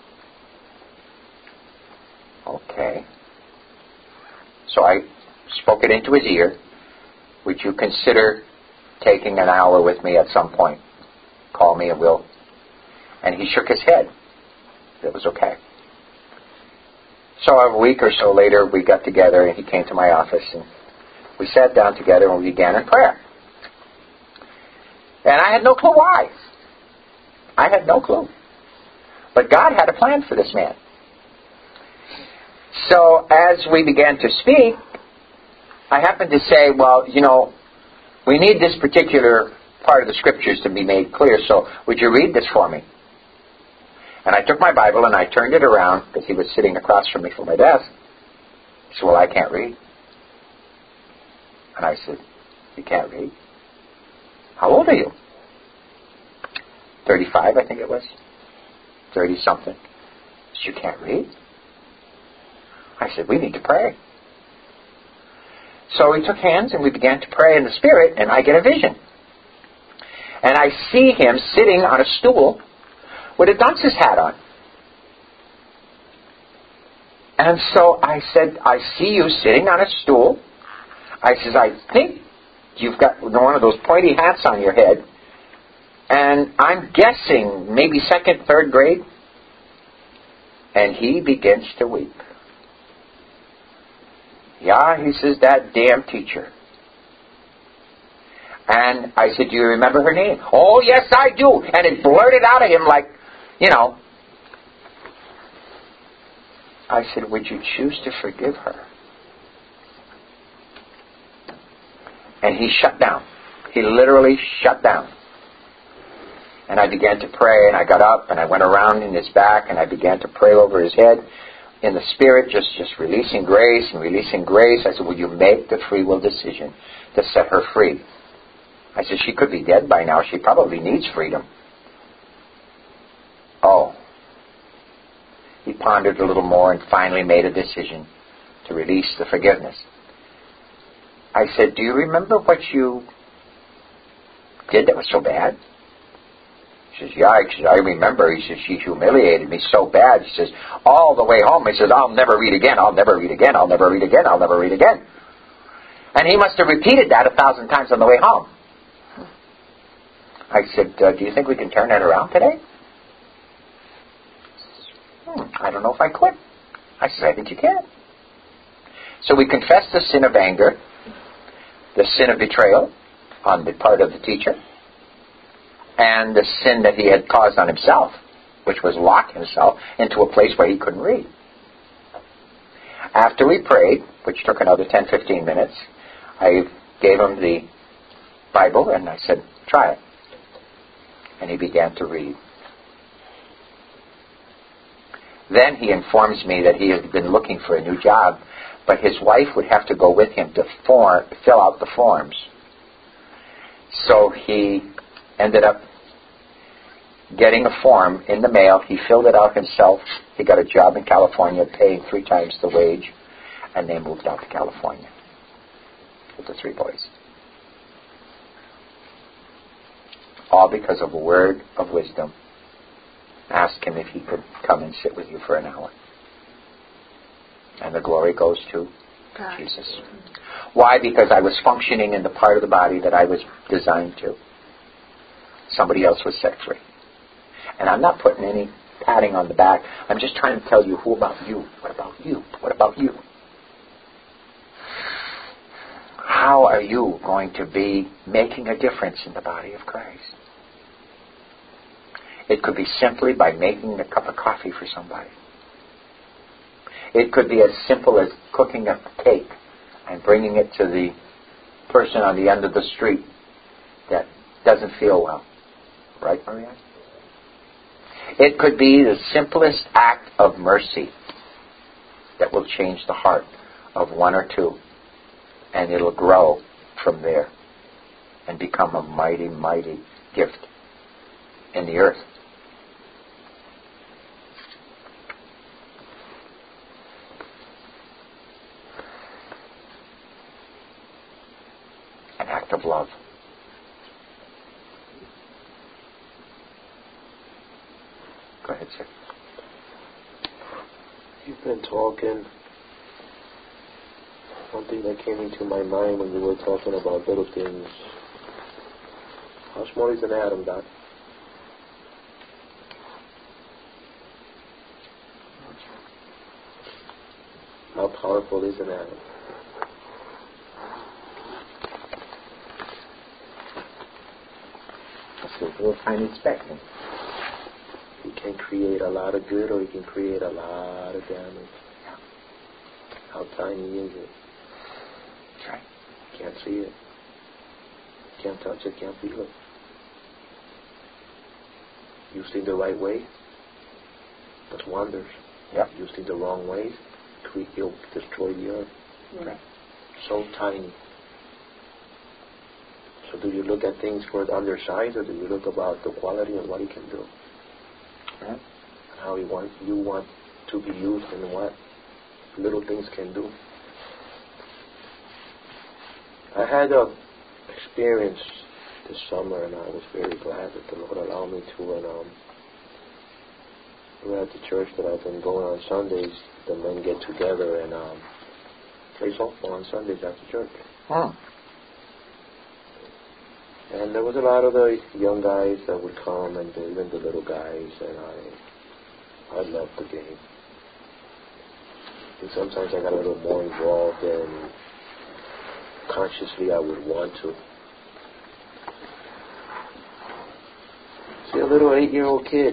Okay. So I spoke it into his ear. Would you consider taking an hour with me at some point? Call me and we'll... And he shook his head. It was okay. So a week or so later, we got together and he came to my office and we sat down together and we began in prayer. And I had no clue why. I had no clue. But God had a plan for this man. So as we began to speak, I happened to say, well, you know, we need this particular part of the scriptures to be made clear, so would you read this for me? And I took my Bible and I turned it around because he was sitting across from me from my desk. He said, well, I can't read. And I said, you can't read? How old are you? thirty-five, I think it was. thirty-something. He said, you can't read? I said, we need to pray. So we took hands and we began to pray in the Spirit, and I get a vision. And I see him sitting on a stool with a dunce's hat on. And so I said, I see you sitting on a stool. I says, I think you've got one of those pointy hats on your head. And I'm guessing maybe second, third grade. And he begins to weep. Yeah, he says, that damn teacher. And I said, do you remember her name? Oh, yes, I do. And it blurted out of him like, you know. I said, would you choose to forgive her? And he shut down. He literally shut down. And I began to pray, and I got up, and I went around in his back, and I began to pray over his head in the Spirit, just, just releasing grace and releasing grace. I said, will you make the free will decision to set her free? I said, she could be dead by now. She probably needs freedom. Oh. He pondered a little more and finally made a decision to release the forgiveness. I said, do you remember what you did that was so bad? He says, yeah, he says, I remember. He says, she humiliated me so bad. He says, all the way home, he says, I'll never read again, I'll never read again, I'll never read again, I'll never read again. And he must have repeated that a thousand times on the way home. I said, uh, do you think we can turn that around today? Hmm, I don't know if I could. I said, I think you can. So we confessed the sin of anger, the sin of betrayal on the part of the teacher, and the sin that he had caused on himself, which was lock himself into a place where he couldn't read. After we prayed, which took another ten to fifteen minutes, I gave him the Bible and I said, try it. And he began to read. Then he informs me that he had been looking for a new job, but his wife would have to go with him to form, fill out the forms. So he ended up getting a form in the mail. He filled it out himself. He got a job in California paying three times the wage, and they moved out to California with the three boys. All because of a word of wisdom. Ask him if he could come and sit with you for an hour. And the glory goes to God. Jesus. Why? Because I was functioning in the part of the body that I was designed to. Somebody else was set free. And I'm not putting any patting on the back. I'm just trying to tell you, who about you? What about you? What about you? How are you going to be making a difference in the body of Christ? It could be simply by making a cup of coffee for somebody. It could be as simple as cooking a cake and bringing it to the person on the end of the street that doesn't feel well. Right, Maria? It could be the simplest act of mercy that will change the heart of one or two, and it'll grow from there and become a mighty, mighty gift in the earth. An act of love. Go ahead, sir. You've been talking. One thing that came into my mind when you were talking about little things. How small is an atom, Doc? How powerful is an atom? That's a little tiny speck. It can create a lot of good or it can create a lot of damage. How tiny is it? That's right. Can't see it. Can't touch it, can't feel it. Used in the right way, does wonders. Yep. Used in the wrong ways, he'll destroy the earth. Right. So tiny. So do you look at things for the underside, or do you look about the quality and what he can do? Right. How he want you want to be used and what little things can do. I had a experience this summer, and I was very glad that the Lord allowed me to. And um, we're at the church that I've been going on Sundays. The men get together and um, play softball on Sundays after church. Hmm. And there was a lot of the young guys that would come, and the, even the little guys, and I, I loved the game. And sometimes I got a little more involved than consciously I would want to. See a little eight-year-old kid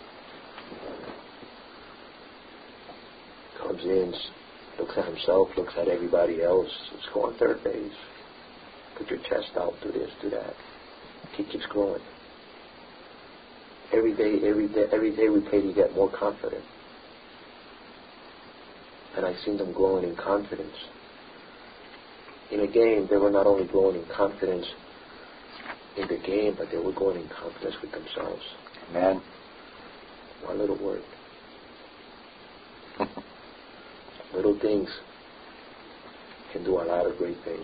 comes in, looks at himself, looks at everybody else. Let's go on third base. Put your chest out, do this, do that. He keeps growing. Every day, every day, every day we play, you get more confident. And I've seen them growing in confidence. In a game, they were not only growing in confidence in the game, but they were growing in confidence with themselves. Amen. One little word. Little things can do a lot of great things.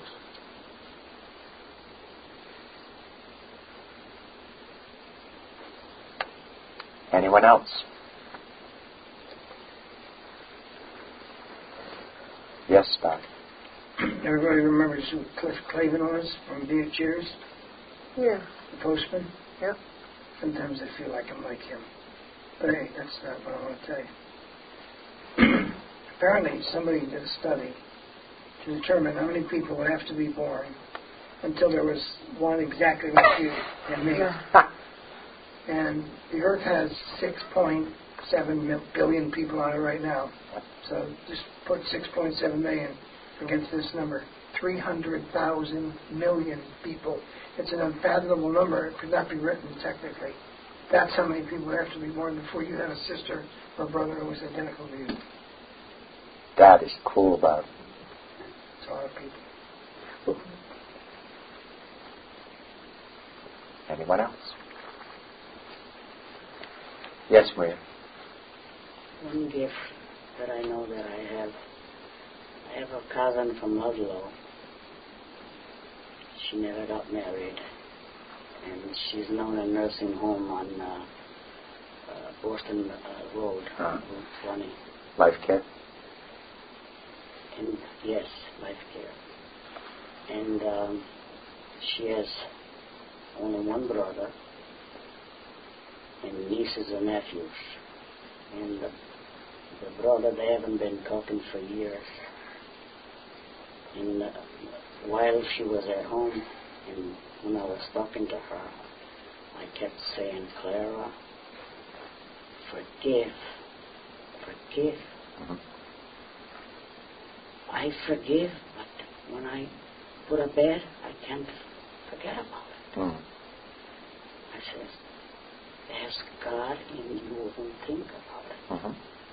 Anyone else? Yes, Bob. Everybody remembers who Cliff Clavin was from Be It Cheers? Yeah. The postman? Yep. Sometimes I feel like I'm like him. But hey, that's not what I want to tell you. Apparently, somebody did a study to determine how many people would have to be born until there was one exactly like you and me. And the Earth has six point seven billion people on it right now. So just put six point seven million against this number. three hundred thousand million people. It's an unfathomable number. It could not be written technically. That's how many people have to be born before you have a sister or brother who is identical to you. That is cool about it. It's a lot of people. Anyone else? Yes, Maria. One gift that I know that I have, I have a cousin from Ludlow. She never got married, and she's now in a nursing home on uh, uh, Boston uh, Road, Uh-huh. Route twenty. Life care. And yes, life care. And um, she has only one brother and nieces and nephews. And the, the brother, they haven't been talking for years. And uh, while she was at home, and when I was talking to her, I kept saying, Clara, forgive, forgive. Mm-hmm. I forgive, but when I put a bed, I can't forget about it. Mm. I said, ask God and you won't think about it. Mm-hmm.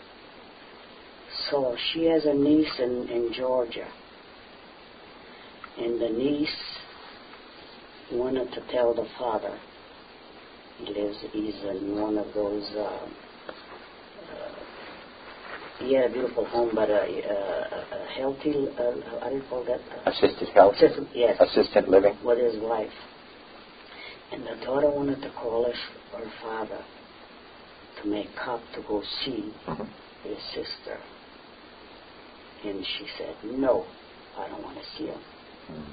So she has a niece in, in Georgia. And the niece wanted to tell the father. He lives, he's in one of those, uh, uh, he had a beautiful home, but a, a, a healthy, uh, how do you call that? Assisted health. Assistant, yes. Assisted living. With his wife. And the daughter wanted to call his, her father to make up to go see Mm-hmm. his sister. And she said, no, I don't want to see him. Mm.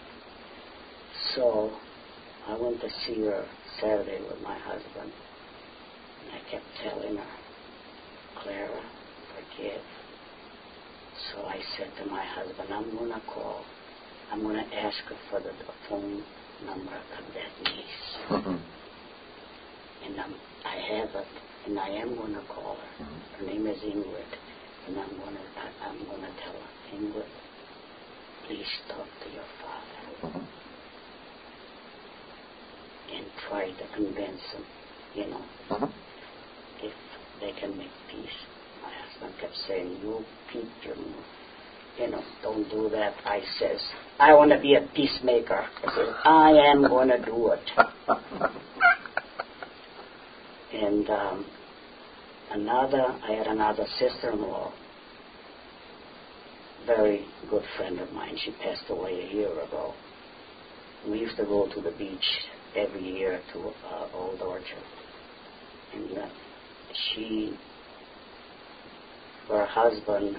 So I went to see her Saturday with my husband. And I kept telling her, Clara, forgive. So I said to my husband, I'm going to call. I'm going to ask her for the phone number of that niece. Mm-hmm. And I'm, I have it, and I am going to call her. Mm-hmm. Her name is Ingrid, and I'm going to I, I'm going to tell her, Ingrid, please talk to your father Mm-hmm. and try to convince him. You know, Mm-hmm. if they can make peace. My husband kept saying, you Peter, you know, don't do that. I says, I want to be a peacemaker. I said, I am going to do it. And um, another, I had another sister-in-law, very good friend of mine. She passed away a year ago. We used to go to the beach every year to uh, Old Orchard. And uh, she, her husband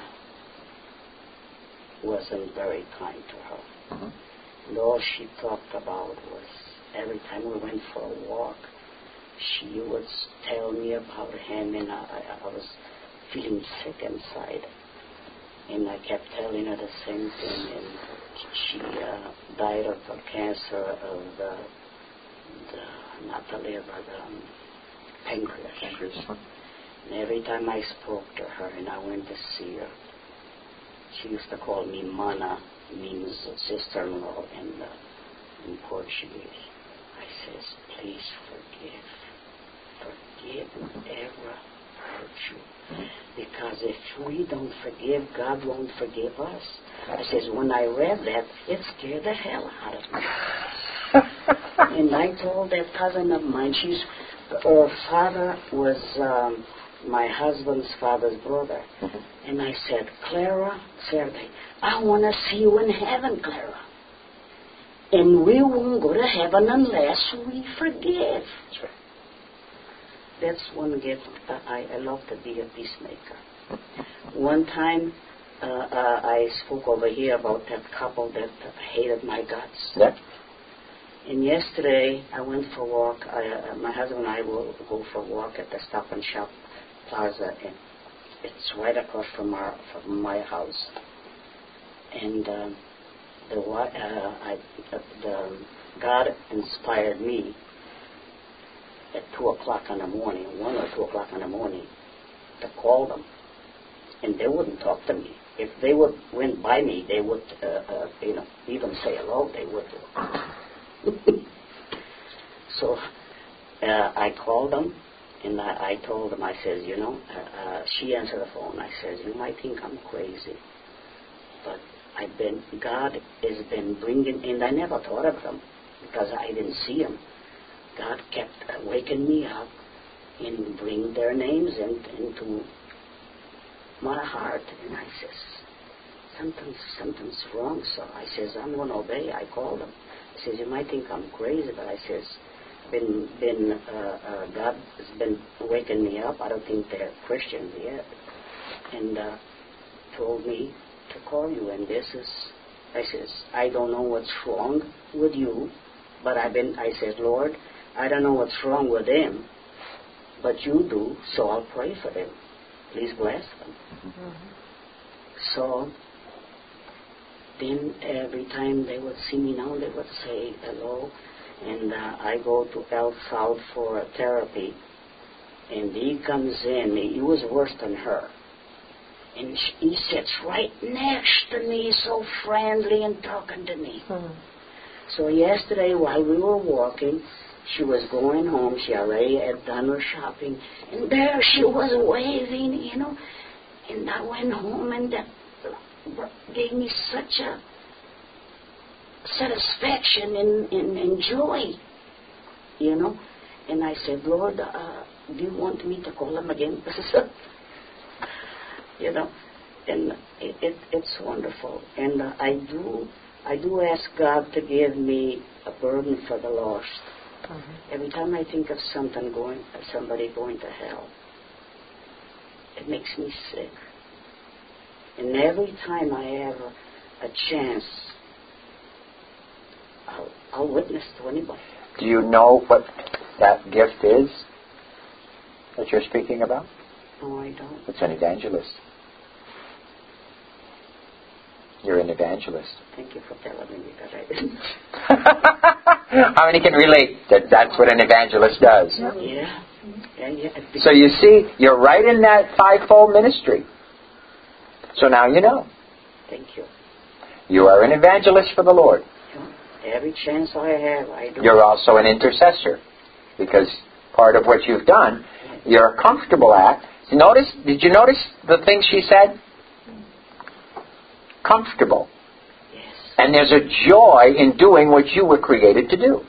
wasn't very kind to her. Mm-hmm. And all she talked about was every time we went for a walk, she would tell me about him, and I, I was feeling sick inside. And I kept telling her the same thing, and she uh, died of the cancer of the, the not the liver, the um, pancreas. pancreas. And every time I spoke to her and I went to see her, she used to call me Mana, means sister-in-law in, uh, in Portuguese. I says, please forgive. Forgive whoever hurt you. Because if we don't forgive, God won't forgive us. I says, when I read that, it scared the hell out of me. And I told that cousin of mine, she's, her father was um, my husband's father's brother. Mm-hmm. And I said, Clara, Saturday, I want to see you in heaven, Clara. And we won't go to heaven unless we forgive. That's right. That's one gift. Uh, I, I love to be a peacemaker. One time, uh, uh, I spoke over here about that couple that hated my guts. Yeah. And yesterday, I went for a walk. I, uh, my husband and I will go for a walk at the Stop and Shop Plaza, and it's right across from our from my house. And um, the uh, I, uh, the God inspired me at two o'clock in the morning, one or two o'clock in the morning, to call them, and they wouldn't talk to me. If they would went by me, they would, uh, uh, you know, even say hello. They would. So uh, I called them, and I, I told them. I says, you know, uh, uh, she answered the phone. I says, you might think I'm crazy, but I've been God has been bringing, and I never thought of them because I didn't see them. God kept waking me up and bring their names in, into my heart. And I says, something's, something's wrong, sir. I says, I'm going to obey. I called him. He says, you might think I'm crazy, but I says, been, been, uh, uh, God has been waking me up. I don't think they're Christians yet. And uh, told me to call you. And this is, I says, I don't know what's wrong with you, but I've been, I said, Lord, I don't know what's wrong with them, but you do, so I'll pray for them. Please bless them. Mm-hmm. So then every time they would see me now, they would say hello. And uh, I go to El South for a therapy, and he comes in. He was worse than her. And he sits right next to me, so friendly and talking to me. Mm-hmm. So yesterday, while we were walking, she was going home. She already had done her shopping. And there she was waving, you know. And I went home, and that gave me such a satisfaction and, and, and joy, you know. And I said, Lord, uh, do you want me to call him again? You know. And it, it, it's wonderful. And uh, I do... I do ask God to give me a burden for the lost. Mm-hmm. Every time I think of something going, somebody going to hell, it makes me sick. And every time I have a, a chance, I'll, I'll witness to anybody. Do you know what that gift is that you're speaking about? No, I don't. It's an evangelist. You're an evangelist. Thank you for telling me, because I didn't. How many can relate that that's what an evangelist does? Yeah. yeah, yeah. So you see, you're right in that fivefold ministry. So now you know. Thank you. You are an evangelist for the Lord. Every chance I have, I do. You're also an intercessor, because part of what you've done you're comfortable at. Notice, did you notice the things she said? Comfortable. Yes. And there's a joy in doing what you were created to do.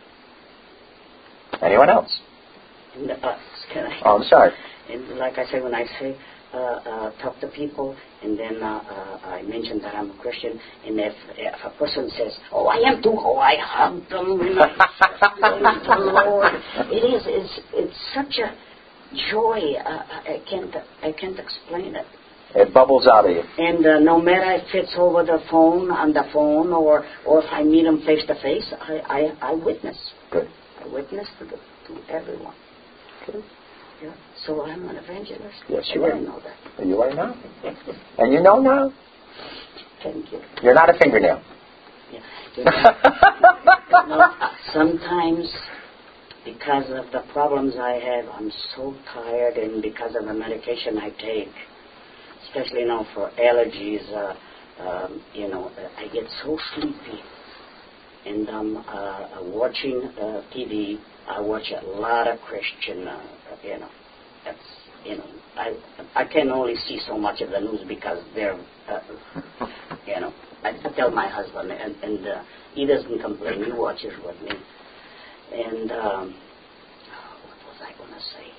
Anyone else? And, uh, can I? Oh, I'm sorry. And like I say, when I say uh, uh, talk to people, and then uh, uh, I mention that I'm a Christian, and if, if a person says, "Oh, I am too," oh, I hug them, and I praise the Lord. It is, it's, it's such a joy. Uh, I can't, I can't explain it. It bubbles out of you. And uh, no matter if it's over the phone, on the phone, or or if I meet them face to face, I I witness. Good. I witness to the, to everyone. Good. Yeah. So I'm an evangelist. Yes, you I are. didn't know that. And you are now. And you know now. Thank you. You're not a fingernail. Yeah. You know, you know, sometimes, because of the problems I have, I'm so tired, and because of the medication I take, especially now for allergies, uh, um, you know, I get so sleepy. And I'm uh, watching uh, T V. I watch a lot of Christian, uh, you know, that's, you know, I I can only see so much of the news because they're, uh, you know, I, I tell my husband, and, and uh, he doesn't complain. He watches with me. And um, what was I going to say?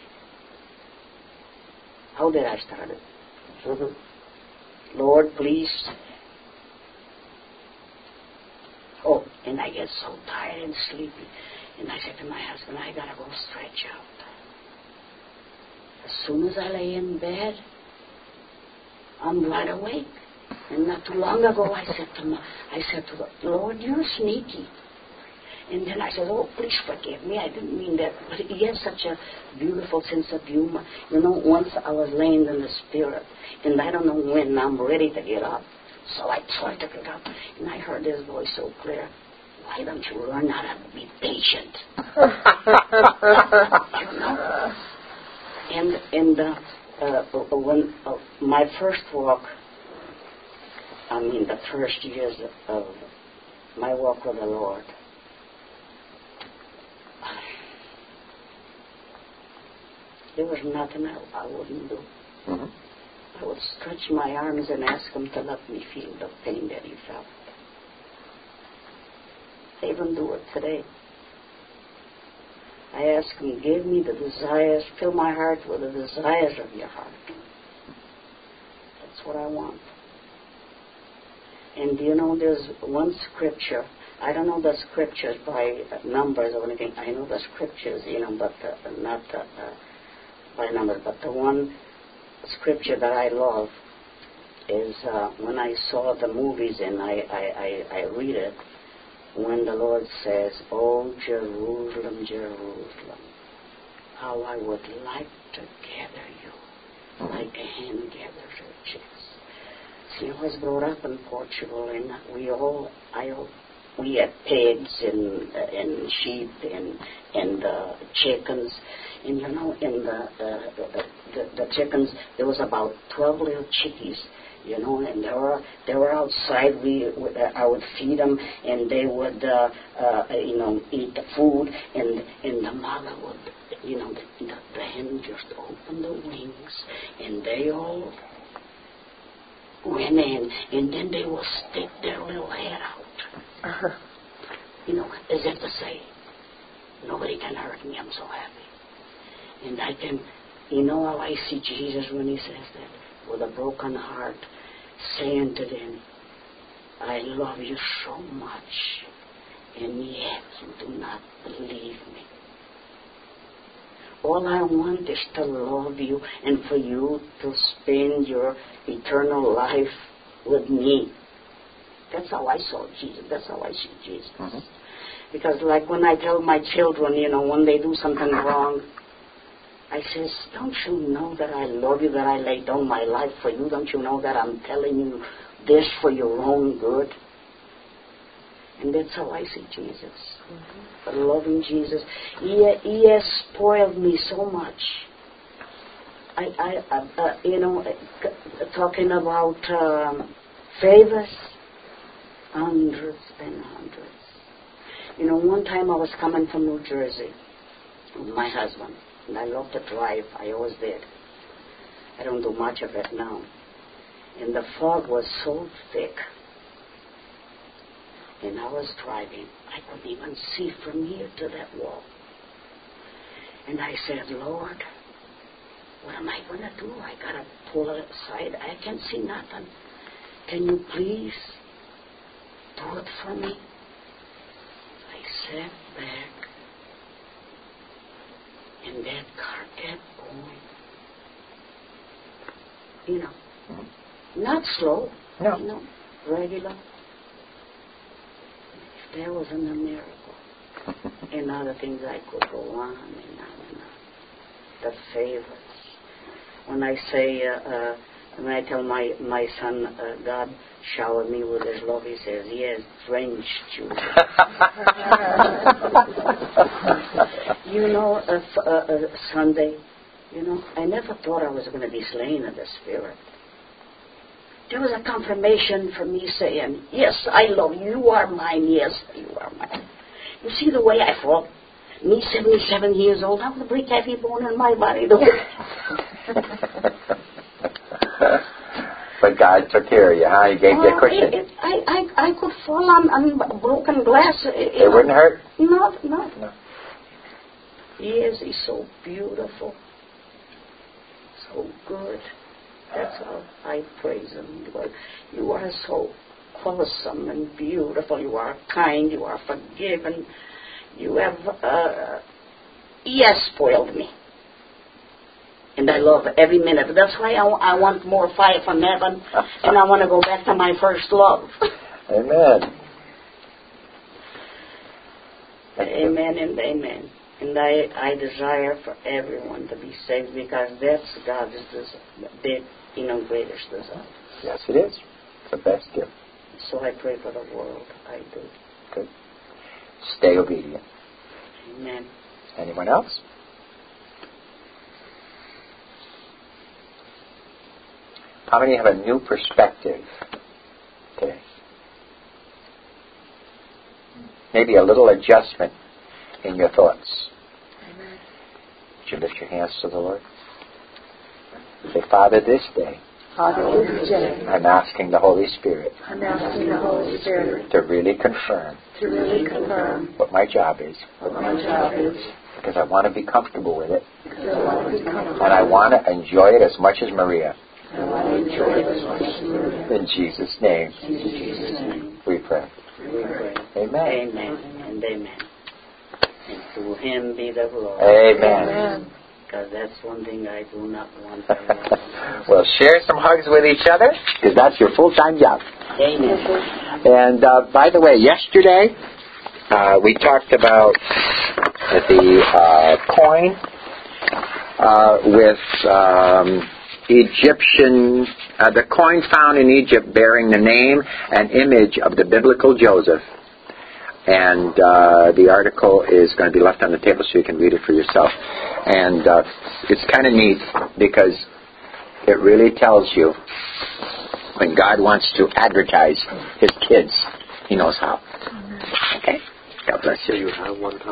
How did I start it? Mm-hmm. Lord, please. Oh, and I get so tired and sleepy. And I said to my husband, I got to go stretch out. As soon as I lay in bed, I'm wide awake. And not too long ago, I said to my, I said to the Lord, you're sneaky. And then I said, oh, please forgive me. I didn't mean that. But he has such a beautiful sense of humor. You know, once I was laying in the spirit, and I don't know when I'm ready to get up. So I tried to get up, and I heard his voice so clear. Why don't you learn how to be patient? You know? And, and uh, uh, when uh, my first walk, I mean the first years of my walk with the Lord, there was nothing I, I wouldn't do. Mm-hmm. I would stretch my arms and ask him to let me feel the pain that he felt. I even do it today. I ask him, give me the desires, fill my heart with the desires of your heart. That's what I want. And you know, there's one scripture. I don't know the scriptures by numbers or anything. I know the scriptures, you know, but uh, not uh, uh, by numbers. But the one scripture that I love is uh, when I saw the movies and I, I, I, I read it, when the Lord says, oh, Jerusalem, Jerusalem, how I would like to gather you like a hen gathers her chicks. See, I was brought up in Portugal, and we all, I all, we had pigs and uh, and sheep and and uh, chickens, and you know, in the the, the the the chickens there was about twelve little chickies, you know, and they were they were outside. We uh, I would feed them, and they would uh, uh, you know eat the food, and and the mother would, you know, the, the, the hen just opened the wings, and they all went in, and then they would stick their little head out. Uh-huh. You know, as if to say, nobody can hurt me, I'm so happy. And I can, you know how I see Jesus when he says that, with a broken heart, saying to them, I love you so much, and yet you do not believe me. All I want is to love you and for you to spend your eternal life with me. That's how I saw Jesus. That's how I see Jesus. Mm-hmm. Because like when I tell my children, you know, when they do something wrong, I says, don't you know that I love you, that I lay down my life for you? Don't you know that I'm telling you this for your own good? And that's how I see Jesus. Mm-hmm. Loving Jesus. He, he has spoiled me so much. I, I, uh, uh, you know, uh, talking about um, favors, hundreds and hundreds. You know, one time I was coming from New Jersey with my husband. And I love to drive. I always did. I don't do much of it now. And the fog was so thick. And I was driving. I couldn't even see from here to that wall. And I said, Lord, what am I going to do? I got to pull it aside. I can't see nothing. Can you please do it for me? I sat back, and that car kept going. You know, mm-hmm. not slow, no. you know, regular. If there wasn't a miracle, and other things I could go on and on and on. The favors. When I say, uh, uh, when I tell my, my son, uh, God showered me with His love, he says, yes, drenched you. You know, uh, uh, uh, Sunday, you know, I never thought I was going to be slain in the Spirit. There was a confirmation for me saying, yes, I love you. You are mine. Yes, you are mine. You see the way I fought? Me, seventy-seven years old, I would break every bone in my body. But God took care of you, huh? He gave oh, you a cushion. It, it, I, I, I could fall on, on broken glass. It, it wouldn't hurt? No, no. No. Yes, He's so beautiful. So good. That's how I praise Him. You are, you are so wholesome and beautiful. You are kind. You are forgiving. You have, uh, He has spoiled me. And I love every minute. That's why I, I want more fire from heaven. And I want to go back to my first love. Amen. Amen and amen. And I, I desire for everyone to be saved because that's God's desire, you know, greatest desire. Yes, it is. It's the best gift. So I pray for the world. I do. Good. Stay obedient. Amen. Anyone else? How many have a new perspective today? Maybe a little adjustment in your thoughts. Amen. Would you lift your hands to the Lord? Say, Father, this day, Father, this day, I'm asking the Holy Spirit I'm asking the Holy Spirit to really confirm to really confirm what my job is, what my job is, because I want to be comfortable with it, because I want to be comfortable, and I want to enjoy it as much as Maria. I want to enjoy it as much as Maria. In Jesus' name, In Jesus' name. we pray. We pray. Amen. Amen and amen. And to Him be the glory. Amen. Amen. Because that's one thing I do not want. Well, share some hugs with each other, because that's your full-time job. Amen. And uh, by the way, yesterday uh, we talked about the uh, coin uh, with um, Egyptian, uh, the coin found in Egypt bearing the name and image of the biblical Joseph. And uh, the article is going to be left on the table so you can read it for yourself. And uh, it's kind of neat because it really tells you when God wants to advertise His kids, He knows how. Okay? God bless you. You have one